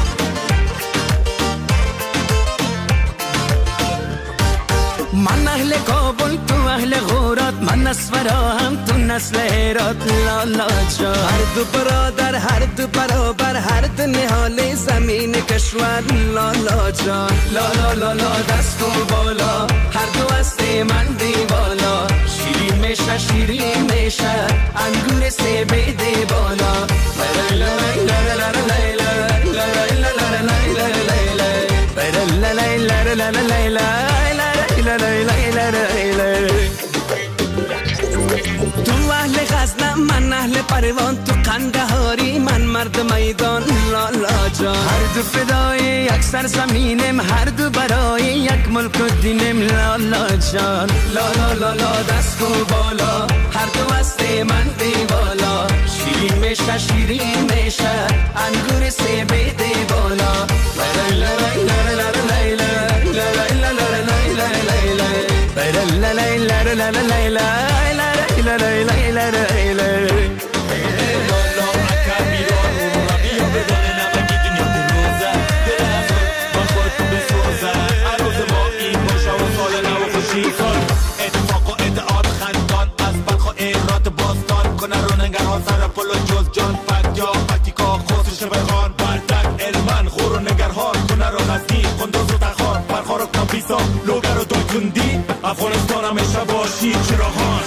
من اهل کابل تو اهل غورات من نسورا هم تو نسل هرات لالا جان هر دو برادر هر دو برابر هر دو نهال زمین کشور لالا جان لالا لالا دست و بالا هر دو هست من دیوالا شیرین میشه شیرین میشه انگور سیب دی بالا تو اهل غزنم من اهل پروان تو قندهاری من مرد میدان لالا جان هر دو فدای یک سرزمینم هر دو برای یک ملک و دینم لالا جان لالا لالا دست و بالا هر دو هست من دیوالا شیرین میشه شیرین میشه انگور سیب دی بالا اتفاق و ادعاد خندان از بلخ و ایرات باستان کنه رو نگران سر پل و جز جان پکیا پتیکا خسر شبخان بردک علمن خور و نگرهان کنه رو غزنی قندوز و تخان برخار و کامپیسا لوگر و دایتوندی افغانستان همیشه باشی چراغان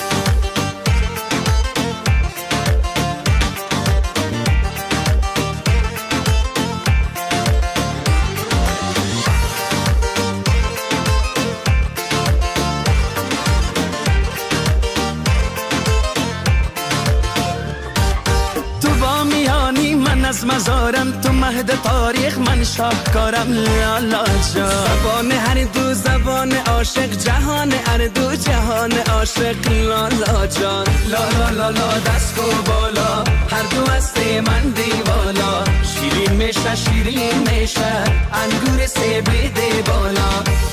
از مزارم تو مهد تاریخ من شاهکارم لالا جان زبان هر دو زبان عاشق جهان هر دو جهان عاشق لالا جان لالا لالا دست و بالا هر دو هست من دیوالا شیرین میشه شیرین میشه انگور سیب دی بالا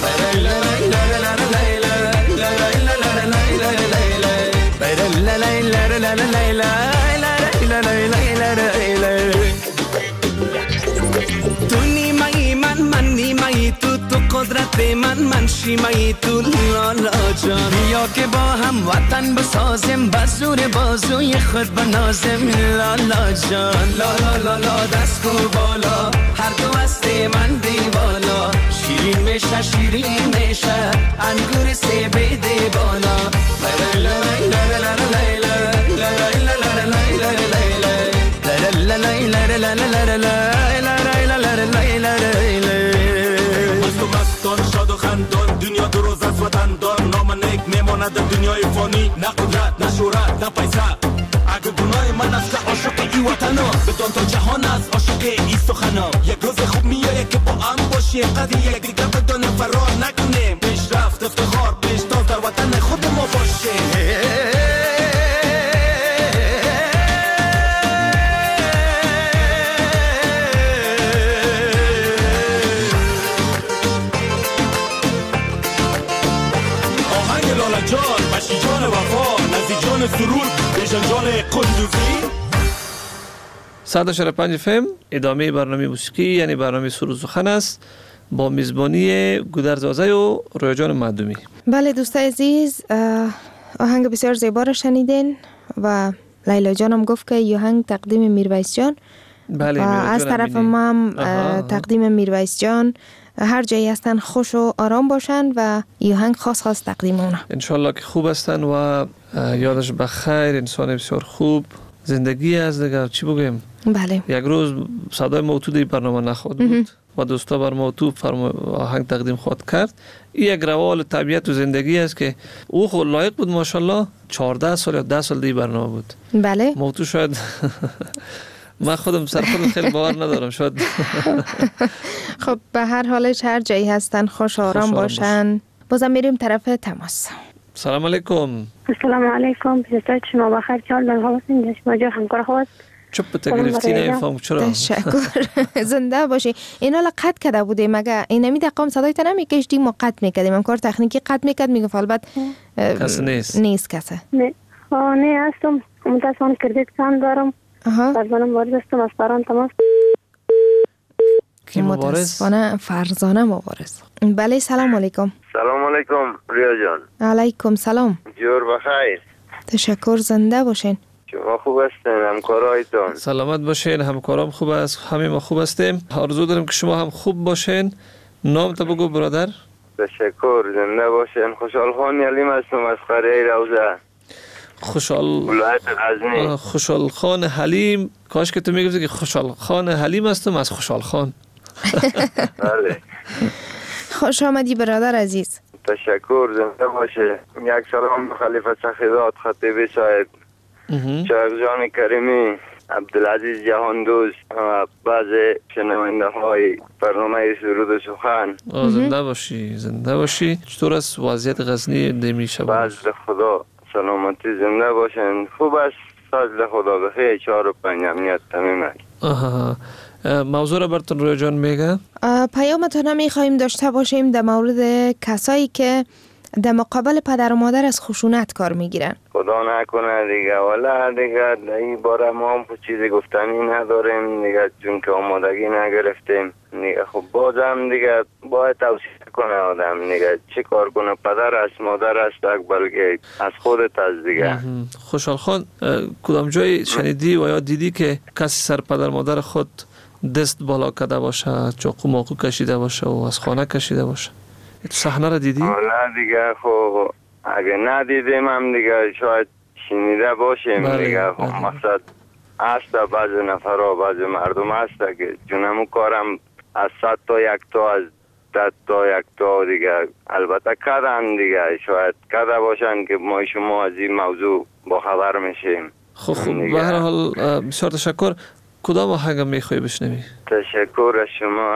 تو نیمه‌ای من نیمه‌ای تو قدرت من شیمه‌ای تو لالا جان بیا که با هم وطن بسازیم بزور بازوی خود بنازیم لالا جان لالا لالا دست و بالا هر دو هست من دیوالا شیرین میشه شیرین میشه انگور سیب دی بالا مستان شاد و خندان دنیا دو روز از وطن دار نام نیک میماند در دنیای فانی نه قدرت نه شهرت نه پیسه اگه گناه من است عاشق ای وطنا بدان تا جهان است عاشق ای سخنا یک روز خوب میایه که با هم باشیم قدر یک دیگه بدان فرار نکنیم پیشرفت افتخار پیشتاز در وطن خود ما باشیم جان بشی جان وفا نزی جان سرود بیشن جان قندوزی 145 FM ادامه برنامه موسیقی یعنی برنامه سرود سخن است با میزبانی گودرزازه و رویا جان معدومی. بله دوستای عزیز آهنگ بسیار زیبا را شنیدین و لیلا جانم گفت که این آهنگ تقدیم میرویس جان. بله و از طرف ما هم تقدیم میرویس جان هر جایی هستن خوش و آرام باشن و این آهنگ خاص تقدیم اونا انشالله که خوب هستن و یادش بخیر انسان بسیار خوب زندگی از دیگر چی بگیم بله یک روز صدای موتو دی برنامه نخواد بود و دوستا بر موتو آهنگ تقدیم خواهد کرد این یک روال طبیعت و زندگی است که او خود لایق بود ماشاءالله 14 سال یا 10 سال دی برنامه بود بله موتو شاید من خودم سر خودم خیلی باور ندارم شاید خب به هر حالش هر جایی هستن خوش آرام باشن بازم میریم طرف تماس سلام علیکم السلام علیکم بسیار شما بخیر چال در حواسین شما جا همکار خواهد چپ تگرفتی نمیفهم چرا تشکر زنده باشی اینا لقد کده بوده مگه این نمی دقام صدای تا نمیکشتی ما قطع میکردیم هم کار تکنیکی قطع میکرد میگفت البته کسی نیست کسی نه هستم متاسفانه کردیت کام دارم در منم وارد هستم از پران تماس کی مبارز؟ متاسفانه فرزانه مبارز. بله سلام علیکم. سلام علیکم ریا جان. علیکم سلام. جور بخیر. تشکر، زنده باشین. شما خوب هستین؟ همکارایتون سلامت باشین. همکارام خوب است، همه ما خوب هستیم. آرزو داریم که شما هم خوب باشین. نام تو بگو برادر. تشکر، زنده باشین. خوشحال خان علیم هستم از قریه روزه، ولایت غزنی. خوشحال خان حلیم. کاش که تو میگفتی که خوشحال خان حلیم هستم از خوشحال خان. بله. خوش آمدی برادر عزیز. تشکر، زنده باشه. یک سلام به خلیفه سخیدات خطیبی صاحب، شیخ جان کریمی، عبدالعزیز جهاندوز و بعض شنونده های برنامه سرود و سخن. زنده باشی، زنده باشی. چطور است وضعیت غزنی دیمی شب؟ بعد خدا سلامتی، زنده باشین. خوب است، فضل خدا بخیر. 4 و 5 امنیت تمام است. موضوع را براتون رویا جان میگه. پیامتون میخواهیم داشته باشیم در مورد کسایی که در مقابل پدر و مادر از خشونت کار میگیرن. خدا نکنه دیگه، والا دیگه این باره ما هم چیزی گفتنی نداریم دیگه، چون که آمادگی نگرفتیم دیگه. خب بازم دیگه باید توصیه کنه آدم دیگه، چه کار کنه؟ پدر است، مادر است، بلکه از خودت از دیگه. خوشحال خان، کدام جای شنیدی و یا دیدی که کسی سر پدر مادر خود دست بالا کرده باشه، چاقو ماقو کشیده باشه و از خانه کشیده باشه؟ صحنه را دیدی؟ والا دیگه خب اگه ندیدیم هم دیگه شاید شنیده باشیم دیگه. خب مقصد هست بعضی نفرها، بعضی مردم هست که جونمو کارم از 100 تا 1 تا، از 10 تا 1 تا دیگه البته کردن دیگه، شاید کرده باشن که ما شما از این موضوع با خبر میشیم. خب به هر حال بسیار تشکر. کدام آهنگ میخوای بشنوی؟ تشکر از شما.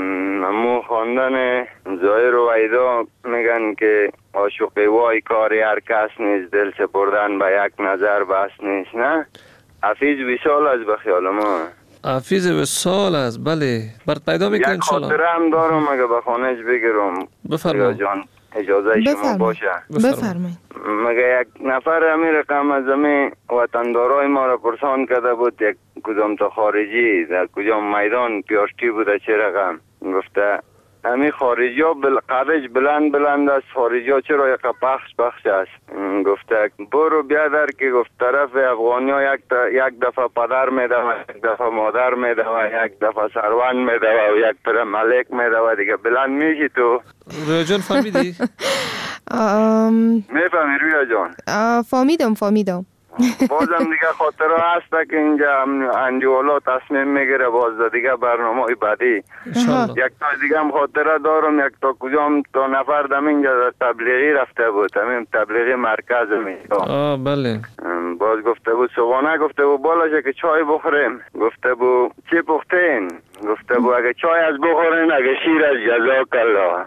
امو خواندن زایر و ویدا میگن که عاشقی وای کاری هر کس نیست، دل سپردن به یک نظر بس نیست. نه حفیظ وصال از به خیال ما. حفیظ وصال از، بله. برات پیدا میکنه انشالله. یک خاطره هم دارم اگه به خانهش بگیرم. بفرمایید جان، اجازه شما باشه. بفرمایید. مگه یک نفر امیر رقم از همه وطندارای ما را پرسان کرده بود یک کدام تا خارجی در کجام میدان پیاشتی بوده چه رقم، گفته همین خارجی ها قدش بلند است، خارجی ها چرا یک پخش است. گفته برو بیادر که گفت طرف افغانی ها یک دفعه پدر میده و یک دفعه مادر میده و یک دفعه سروان میده و یک پر ملک میده و دیگه بلند میشی تو. رویا جان فهمیدی؟ میفهمی رویا جان؟ فهمیدم. بازم دیگه خاطره هست که اینجا انجوالا تصمیم میگیره باز دیگه برنامه بعدی. یک تا دیگه هم خاطره دارم، یک تا کجام تا نفر دم اینجا تبلیغی رفته بود، همین تبلیغی مرکز میشه. بله. باز گفته بود صبحانه، گفته بود بالاشه که چای بخوریم. گفته بود چی پختین؟ گفته بود اگه چای از بخورین اگه شیر از جزاک الله.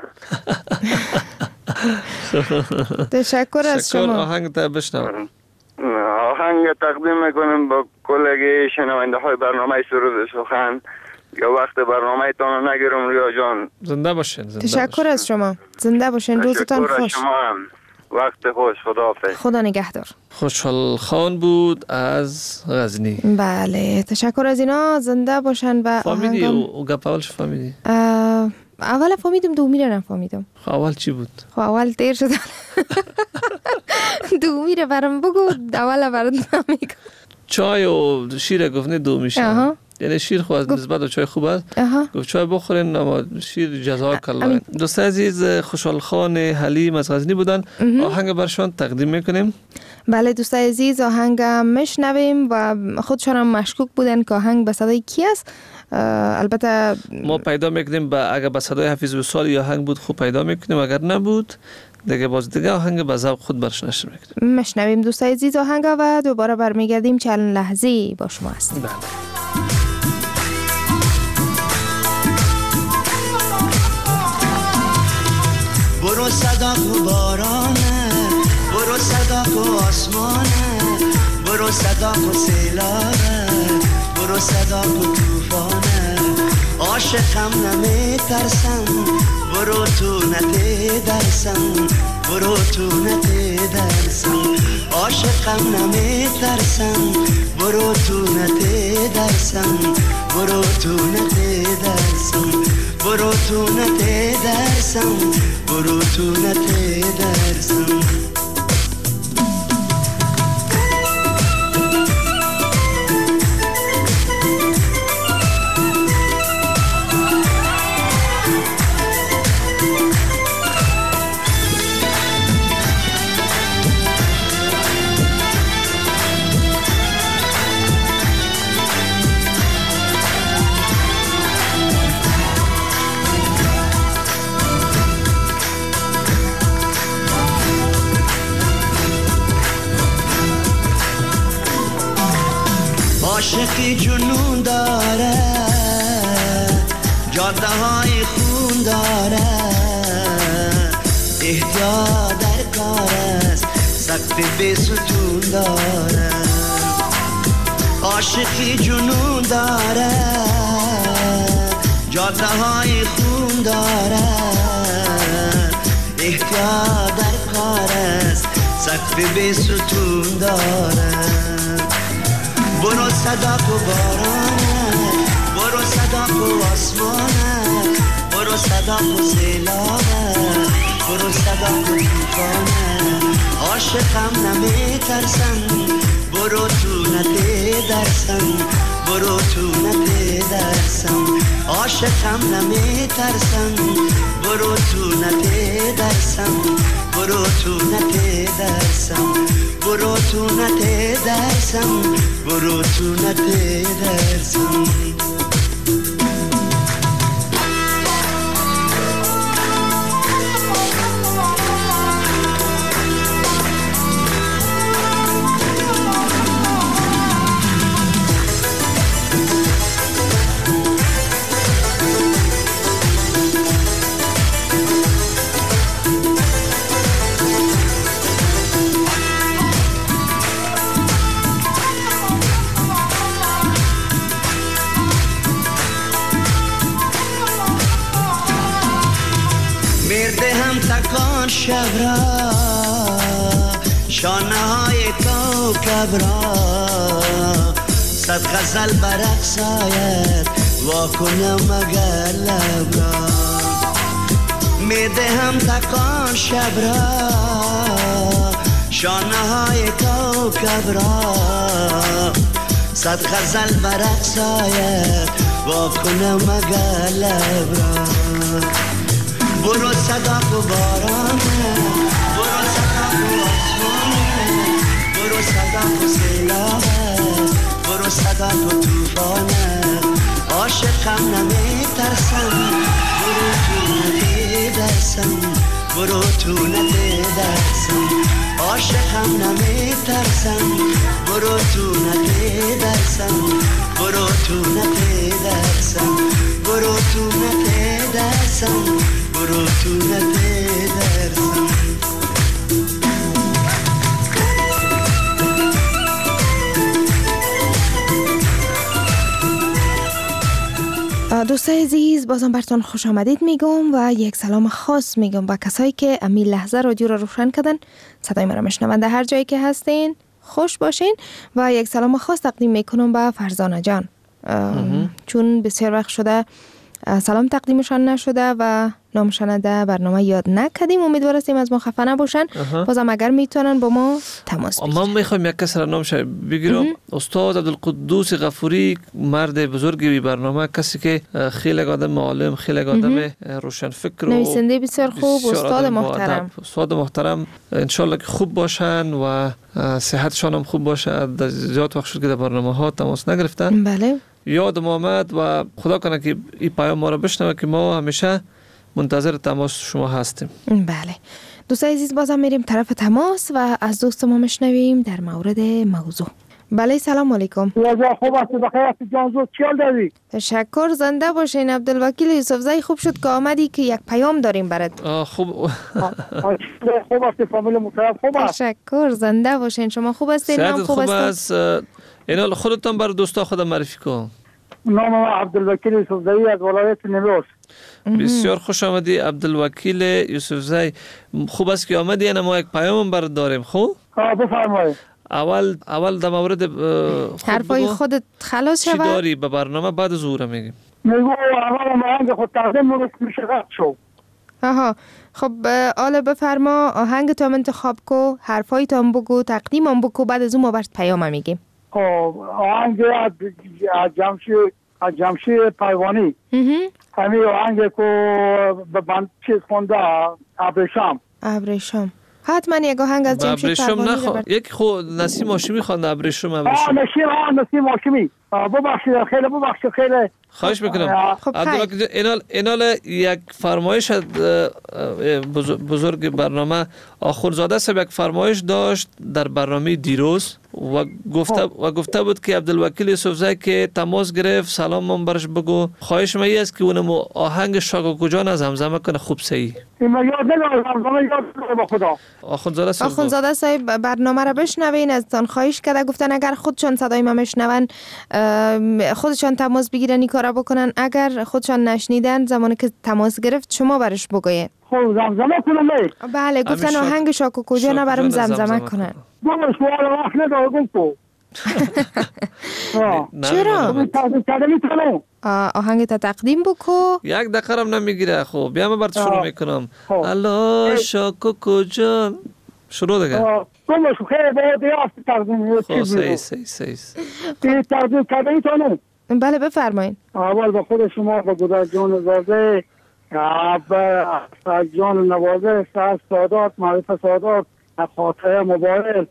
تشکر از شما. آهنگ تا بشنویم. آهنگ تقدیم میکنم با کلگی شنونده های برنامه سرود سخن. یا وقت برنامه تان نگیرم ریا جان. زنده باشین. تشکر از شما. زنده باشین. روزتان خوش. تشکر از شما هم. وقت خوش. خداحافظ. خدا نگهدار. خوشحال خان بود از غزنی. بله تشکر از اینا. زنده باشن. و فهمیدی او گپ اولش فهمیدی؟ اول فهمیدم، دومی رو نفهمیدم. اول چی بود؟ اول تیر شد. دومی رو برام بگو، اول برام نمیگم. چای و شیر گفت نه دومی شد. یعنی شیر خو از نسبت به چای خوب است. گفت چای بخورین اما شیر جزاک الله. دوست عزیز، خوشحال خان حلیم از غزنی بودن. آهنگ برشان تقدیم میکنیم. بله دوست عزیز، آهنگ میشنویم و خودشان هم مشکوک بودن که آهنگ به صدای کی است. البته ما پیدا میکنیم اگر به صدای حفیظ وصال یا آهنگ بود خوب پیدا میکنیم، اگر نبود دیگه باز دیگه آهنگ به ذوق خود برش نشر میکنیم. میشنویم دوست عزیز آهنگ و دوباره برمیگردیم. چند لحظه با شما هستیم. برو صدا کو بارانه، برو صدا کو آسمانه، برو صدا کو سیلابه، برو صدا کو توفانه. عاشقم نمیترسم، برو تو نتیدرسم، برو تو نتیدرسم. عاشقم نمیترسم، برو تو نتیدرسم، برو تو نتیدرسم. برو تو نته درسم برو تو نته درسم عاشقی جنون داره جاده های خون داره احتیاط در کار است سقف بی ستون داره عاشقی جنون داره جاده های خون داره احتیاط در کار است سقف بی ستون داره برو صدا کو بارانه برو صدا کو آسمانه برو صدا کو سیلابه برو صدا کو طوفانه عاشقم نمیترسن برو تو نته درسن برو تو نته درسن عاشقم نمیترسن برو تو نته درسن برو تو نته درسن برو تو نته درسم برو تو نته درسم تکان شب را شانه های کوکب را صد غزل برقص آید واکنم مگر لب را میدهم تکان شب را شانه های کوکب را صد غزل برقص آید واکنم مگر لب را برو صدا کو بارانه برو صدا کو آسمانه برو صدا کو سیلابه برو صدا کو طوفانه عاشقم نمیترسم برو تو نته درسم برو تو نته درسم عاشقم نمیترسم برو تو نته درسم برو تو نته درسم برو تو نته درسم برو تو نته درسم دوستای عزیز بازم براتون خوش آمدید میگم و یک سلام خاص میگم به کسایی که امی لحظه رادیو را روشن کردن صدای مرا میشنوند هر جایی که هستین خوش باشین و یک سلام خاص تقدیم میکنم به فرزانه جان چون بسیار وقت شده سلام تقدیمشان نشده و نامشنده برنامه یاد نکردیم امیدوار هستیم از ما خفه نباشن بازم اگر میتونن با ما تماس بگیرن ما میخوایم یک کس را نامش بگیرم استاد عبدالقدوس غفوری مرد بزرگی برنامه کسی که خیلی آدم عالم خیلی آدم روشن فکر و نویسنده بسیار خوب استاد محترم استاد محترم انشالله که خوب باشن و صحتشان هم خوب باشه زیاد وقت شد که در برنامه ها تماس نگرفتن بله یاد آمد و خدا کنه که این پیام ما را بشنوه که ما همیشه منتظر تماس شما هستیم. بله دوستای عزیز بازم میریم طرف تماس و از دوست ما میشنویم در مورد موضوع. بله سلام علیکم. خوب است بخیر است جانزو چیال داری؟ تشکر زنده باشین عبدالوکیل یوسفزئی خوب شد که آمدی که یک پیام داریم برات. خوب خوب است فامیل محترم خوب است. تشکر زنده باشین شما خوب هستین نام خوب است. اینا خودتون بر دوستا خودم معرفی کن. نام عبدالوکیل یوسفزئی از ولایت نیمروز. بسیار خوش آمدی عبدالوکیل یوسفزئی خوب است که آمدی یعنی ما یک پیام برات داریم خوب؟ بفرمایید. اول در مورد حرفای خودت خلاص شود. چی داری به برنامه بعد ظهور میگیم. میگو اول آهنگ خود تقدیم میشه شو. آها خب آله بفرما آهنگ تا انتخاب کو، حرفای تا بگو، تقدیمم بگو، بعد از اون ما برش پیام میگیم. خب آهنگ از جمشید پیوانی همین آهنگ کو به بند چیز خونده ابریشم حتما یک آهنگ از جمشید پیوانی یک خود نسیم هاشمی خوانده ابریشم. نسیم هاشمی ببخشید خیلی خواهش میکنم. اینال یک فرمایش بزرگ برنامه آخونزاده صاحب یک فرمایش داشت در برنامه دیروز و گفته بود که عبدالوکیل یوسفزئی که تماس گرفت سلام برش بگو، خواهش من است که اونم آهنگ شاگو کجا از زمزمه کنه خوب صحیح. این یاد نگاه با خدا. آخونزاده صاحب برنامه را بشنوین، از تان خواهش کرده، گفتن اگر خودشان صدای ما میشنون خودشان تماس بگیرن این کارا بکنن، اگر خودشان نشنیدن زمانی که تماس گرفت شما برش بگوین. خب زمزمه کنم. بله گفتن آهنگ شاکو کجا برام زمزمه کنن. بابا شما وقت ندارم تو. چرا؟ آهنگ تا تقدیم بکو. یک دقیقه هم نمیگیره. خب بیا من برات شروع میکنم. الله شاکو کجا شروع دیگه. بابا شو خیلی باید یافت تقدیم. خب صحیح. تقدیم کردنی تو. بله بفرمایید. اول با خود شما با گذر جان زاده جان نوازه سادات معرف سادات خاطره موبایل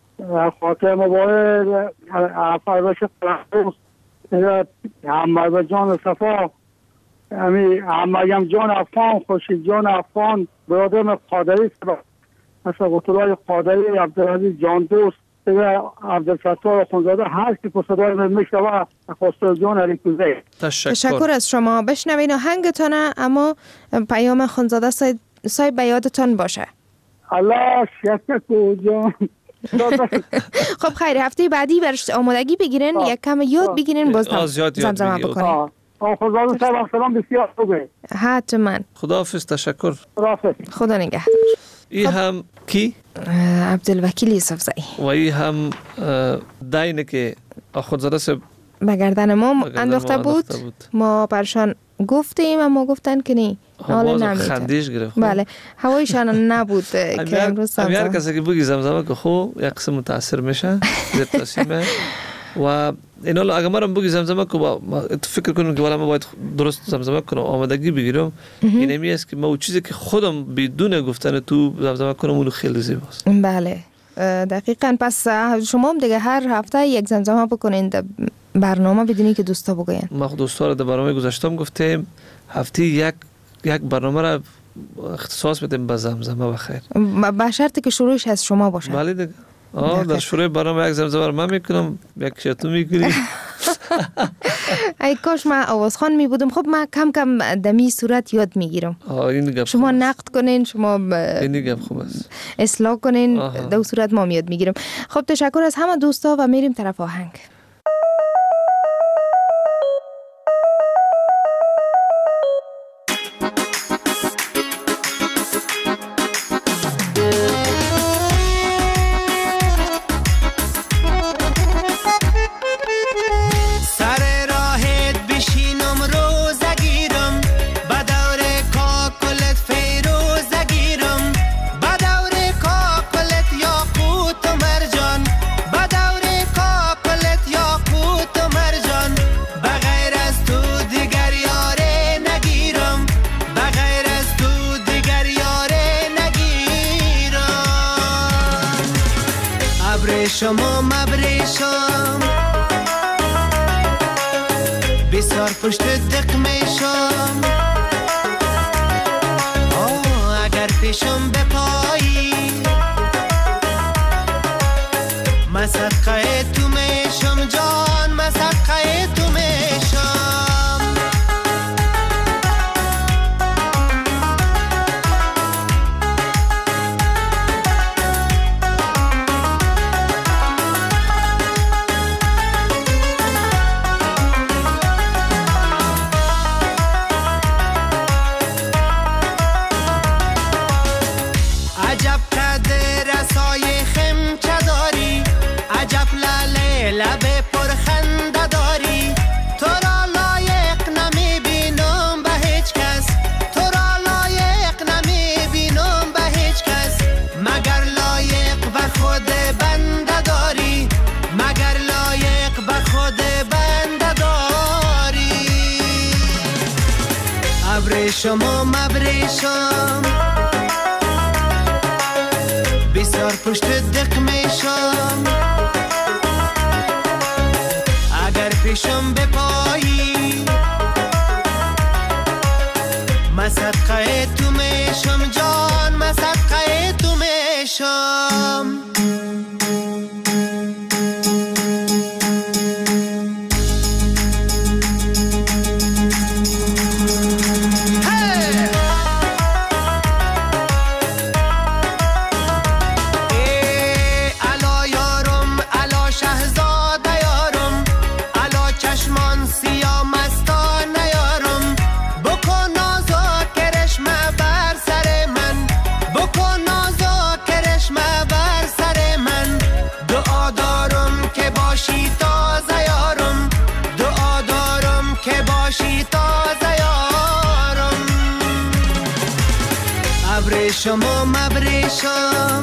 فرش فرانسوس همه جان صفا همه جان افغان خوشید جان افغان برادرم قادری مثلا قطولای قادری عبدالعزیز جان دوست عبدالفتاح خونزاده هر کی که صدای من میشنوه خواستار جان علیکوزه. تشکر از شما. بشنوین آهنگتانه اما پیام خونزاده صاحب به یادتان باشه. الله شکر جان. خب خیر هفته بعدی برش آمادگی بگیرین، یک کم یاد بگیرین، باز زمزمه بکنین. خداحافظ سلام بسیار خوبه. حتما. خداحافظ. تشکر. خدا نگهدار. ای هم کی؟ عبدالوکیل یوسفزئی. و ای هم دینه که خودزاده صاحب به گردن ما انداخته بود. ما برشان گفتیم اما گفتن که نه حالا نمیتون. خندیش گرفت. بله هوایشان نبود که امروز زمزمه. هر کسی که بگی زمزمه که خب یک قسم متاثر میشه زیاد تاثیمه و اینا اگه مرا بگی زمزمه که تو فکر کنم که والا ما باید درست زمزمه کنم آمادگی بگیرم. اینمی است که ما اون چیزی که خودم بدون گفتن تو زمزمه کنم اونو خیلی زیباست. بله دقیقاً. پس شما هم دیگه هر هفته یک زمزمه بکنین برنامه بدونی که دوستا بگوین. ما دوستا رو در برنامه گذاشتم گفتیم هفته یک برنامه را اختصاص بدیم به زمزمه بخیر. با شرطی که شروعش از شما باشه. بله دیگه. در شروع برنامه یک زمزمه رو من میکنم، یک شتو میکنی. ای کاش من آوازخوان می بودم. خب من کم کم دمی صورت یاد میگیرم. شما نقد کنین، شما این خوب است. اصلاح کنین، در صورت ما یاد میگیرم. خب تشکر از همه دوستا و میریم طرف آهنگ. شما مبریشم بسیار پشت دق میشم اگر پیشم بپایی مسقه تو میشم جان مسقه تو میشم عجب به خود بنده داری، مگر لایق به خود بنده داری. ابریشم و مبریشم بسیار پشت دق میشم، اگر پیشم بپایی من صدقه تو میشم جان، من صدقه تو میشم. ابریشم و مبریشم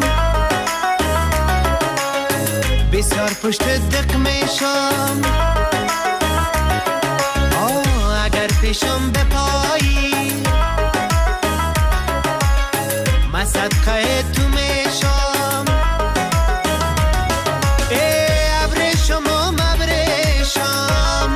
بسیار پشت دق میشم، اگر پیشم بپایی من صدقه تو میشم. ابریشم و مبریشم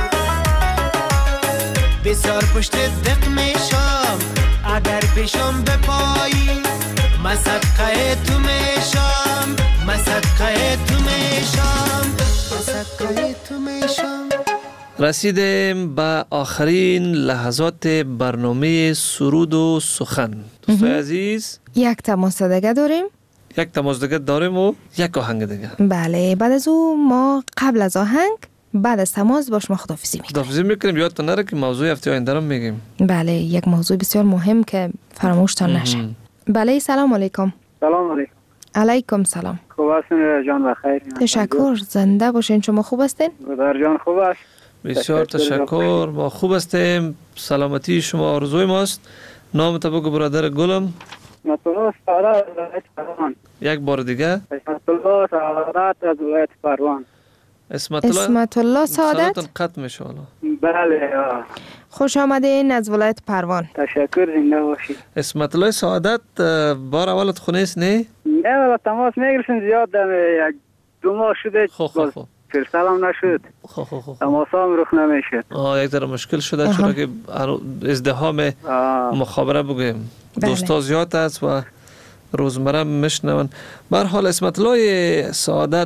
بسیار پشت دق میشم، اگر پیشم بپایی من صدقه تو میشم، من صدقه تو میشم، من صدقه تو میشم. رسیدیم به آخرین لحظات برنامه سرود و سخن. دوستای عزیز، یک تماس دیگه داریم. یک تماس دیگه داریم و یک آهنگ دیگه. بله، بعد از او ما قبل از آهنگ بعد از تماس با شما خداحافظی میکنیم. خداحافظی میکنیم. یادتون نره که موضوع هفته آینده رو میگیم. بله، یک موضوع بسیار مهم که فراموشتان نشه. بله، سلام علیکم. سلام علیکم. علیکم سلام. خوب هستین جان؟ بخیر. تشکر. زنده باشین. شما خوب هستین؟ در جان خوب است. بسیار تشکر. ما خوب هستیم. سلامتی شما آرزوی ماست. نام تو بگو برادر گلم. اسمت الله سعادت از ولایت پروان. یک بار دیگه. اسمت الله سعادت از ولایت پروان. اسمت الله سعادت قطع میشه حالا. بله. خوش آمدین از ولایت پروان. تشکر. زنده باشید. اسمت الله سعادت بار اولت خونه است نه؟ نه با تماس میگیریم زیاد یک دو ماه شده. خب فرصتم نشد. تماس هم رخ نمیشد. یک ذره مشکل شده چرا که ازدحام مخابره بگیم. دوستا زیاد است و روزمره میشنون. به هر حال اسمت الله سعادت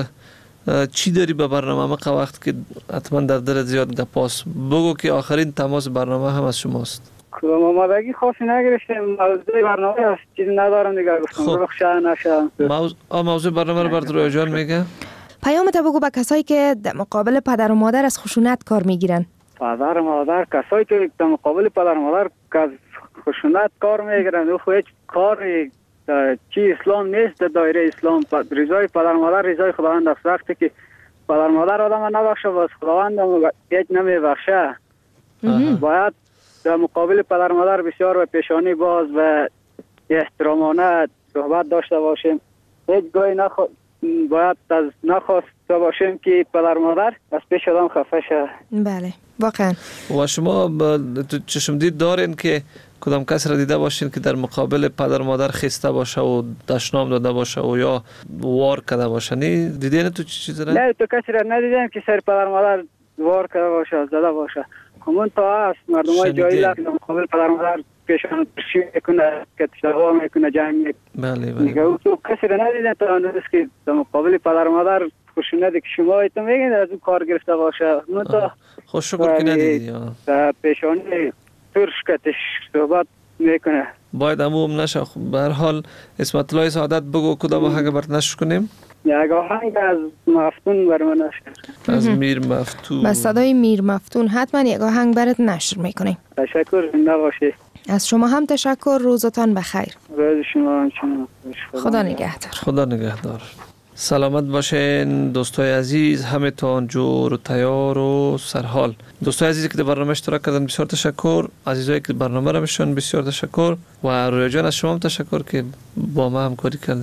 چی داری به برنامه که وقت که حتما در دلت زیاد گپاس بگو که آخرین تماس برنامه هم از شماست. آمادگی خاصی نگرفتیم. موضوع برنامه است چیزی ندارم دیگه. گفتم رخ نشه. موضوع برنامه رو برات رویا جان میگه. پیامت بگو به کسایی که در مقابل پدر و مادر از خشونت کار میگیرن. پدر و مادر کسایی که در مقابل پدر و مادر از خشونت کار میگیرن او خو هیچ کاری چی اسلام نیست. در دایره اسلام رضای پدر و مادر رضای خداوند است. وقتی که پدر و مادر آدم نبخشه باز خداوند هیچ نمیبخشه. باید در مقابل پدر و مادر بسیار و پیشانی باز و احترامانه صحبت داشته باشیم. هیچ گاهی باید از نخواست باشیم که پدر و مادر از پیش آدم خفه شه. بله واقعا. و شما چشم دید دارین که کدام کس را دیده باشین که در مقابل پدر و مادر خسته باشه و دشنام داده باشه و یا وار کرده باشه؟ دیدین تو چیزی را؟ نه تو کسی را ندیدم که سر پدر و مادر وار کرده باشه زده باشه. همون تا هست مردم های جایی در مقابل پدر و مادر پیشان ترشی میکنه که تشتغل میکنه جنگ میکنه. بله. تو کسی را ندیدن تا اندازه که در مقابل پدر و مادر خشونت که شما ایتون میگین از اون کار گرفته باشه. من تا خوش شکر که ندیدی. پیشانی ترش کتش صحبت میکنه. باید اموم نشه. به هر حال اسمت الله سعادت بگو کدام آهنگ برات نشر کنیم؟ یک آهنگ از مفتون بر من نشر. از میر مفتون. با صدای میر مفتون حتما یک آهنگ برات نشر میکنیم. تشکر. زنده باشی. از شما هم تشکر. روزتان بخیر. روز شما هم. خدا نگهدار. خدا نگهدار. سلامت باشین دوستای عزیز، همه تان جور و تیار و سرحال. دوستای عزیزی که در برنامه اشتراک کردن بسیار تشکر. عزیزایی که برنامه را میشن بسیار تشکر. و رویا جان از شما هم تشکر که با ما همکاری کردین.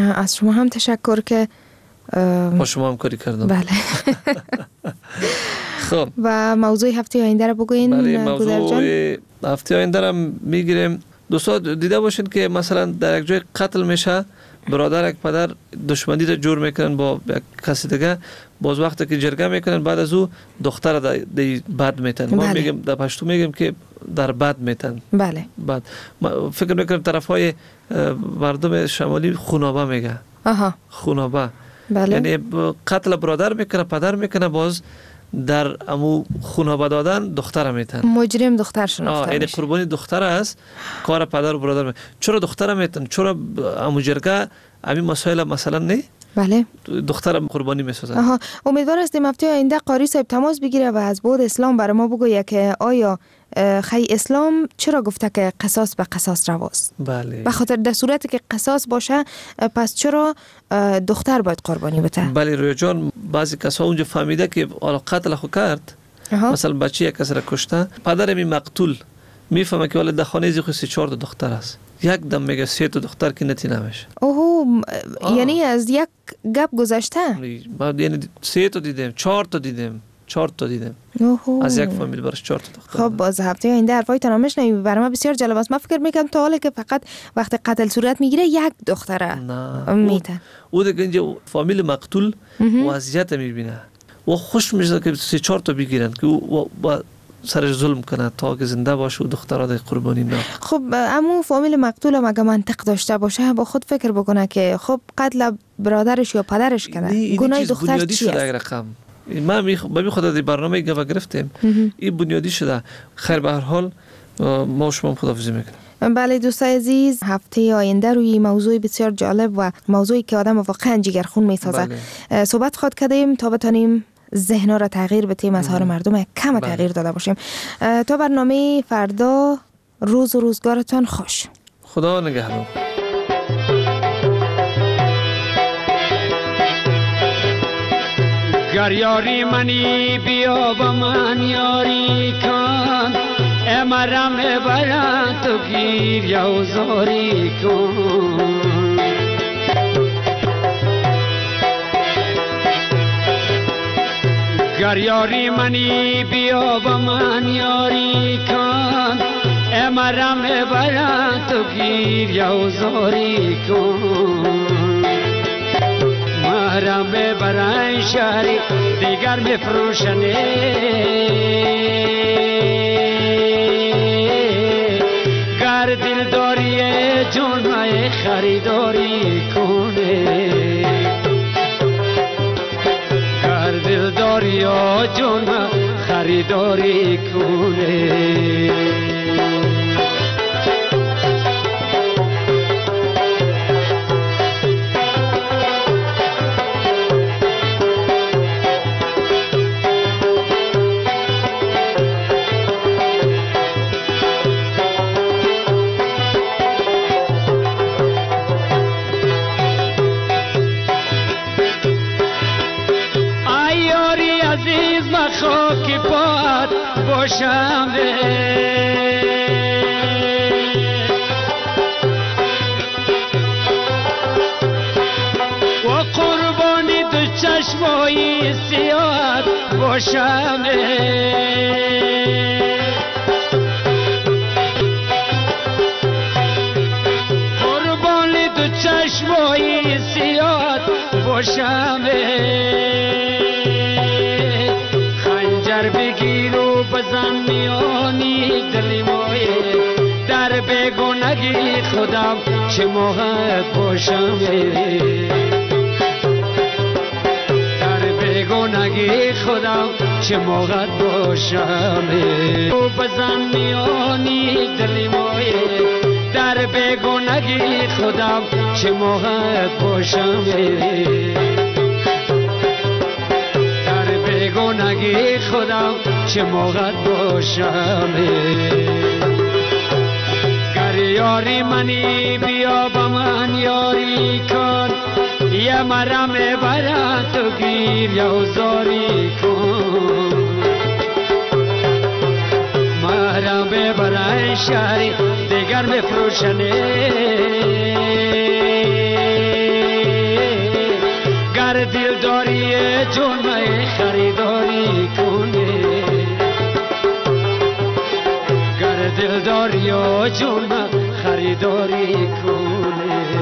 از شما هم تشکر که با شما همکاری کردم. بله. خب و موضوع هفته آینده رو بگوین. بله، موضوع هفته آینده رو میگیریم. دوستان دیده باشین که مثلا در یک جای قتل میشه، برادر یک پدر دشمنی رو جور میکنن با یک کسی دیگه، باز وقتی که جرگه میکنن بعد از او دختر در بد میتن. ما میگیم در پشتو میگیم که در بد میتن. بله. بعد فکر میکنم طرف های مردم شمالی خونابه میگه. خونابه. بله. یعنی قتل برادر میکنه، پدر میکنه، باز در امو خونابه دادن دختر میتن. مجرم دختر شناخته یعنی قربانی دختر است، کار پدر و برادر میتن. چرا دختر میتن؟ چرا امو جرگه همین مسائل مثلا نه؟ بله. دختر قربانی میسازن. امیدوار هستیم هفته آینده قاری صاحب تماس بگیره و از بود اسلام برای ما بگویه که آیا خی اسلام چرا گفته که قصاص به قصاص رواست؟ بله. به خاطر در صورتی که قصاص باشه پس چرا دختر باید قربانی بده؟ بله رویا جان، بعضی کسا اونجا فهمیده که قتل خو کرد، مثلا بچه یک کس را کشته، پدر می مقتول میفهمه که ولی در خانه زی خو 3-4 دختر است، یک دم میگه 3 دختر که نتی نمیشه. یعنی از یک گپ گذشته؟ یعنی 3 دیدیم، 4 دیدیم. از یک فامیل برش 4 دختر. خب باز هفته آینده حرفای تنامش نمی برای ما بسیار جالب است. من فکر میکنم تا حالا که فقط وقت قتل صورت میگیره یک دختره میتن. او دیگه اینجا فامیل مقتول وضعیت میبینه و خوش میشه که 3-4 تا بگیرن که او با سرش ظلم کنه تا که زنده باشه و دخترها در قربانی نه. خب امو فامیل مقتول هم اگه منطق داشته باشه با خود فکر بکنه که خب قتل برادرش یا پدرش کنه، گناه دختر چی است؟ ما به خدا دی برنامه گفت گرفتیم، این بنیادی شده. خیر به هر حال ما شما خداحافظی میکنم. بله دوستای عزیز، هفته آینده روی موضوع بسیار جالب و موضوعی که آدم واقعا جگرخون میسازه صحبت خواهد کردیم تا بتونیم ذهن‌ها را تغییر بدیم، اظهار مردم کم تغییر داده باشیم. تا برنامه فردا، روز و روزگارتان خوش. خدا نگهدار. گر یاری منی بیا با من یاری کن، امرم برم تو گیر یوزاری کن. گر یاری منی بیا با من یاری کن، امرم برم تو گیر یوزاری کن. مرم برای شهری دیگر بفروشنه، گر دل داری جون های خریداری کنه، گر دل داری جون خریداری کنه. خاکی پات باشم و قربانی دو چشمای سیاد باشم، قربانی دو چشمای سیاد باشم. بگیر و بزن میانی دلی مایه، در بگونگی خودم چه موقع باشم، در بگونگی خودم چه موقع باشم. و بزن میانی دلی مایه، در بگونگی خودم چه موقع باشم، گونگی خودم چه موقع باشم. گر یاری منی بیا با من یاری کن، یه مرم برا تو گیر یوزاری کن. مرم برای شهری دیگر بفروشنه، دلداری جون خریداری کنه گر دلداری جون خریداری کنه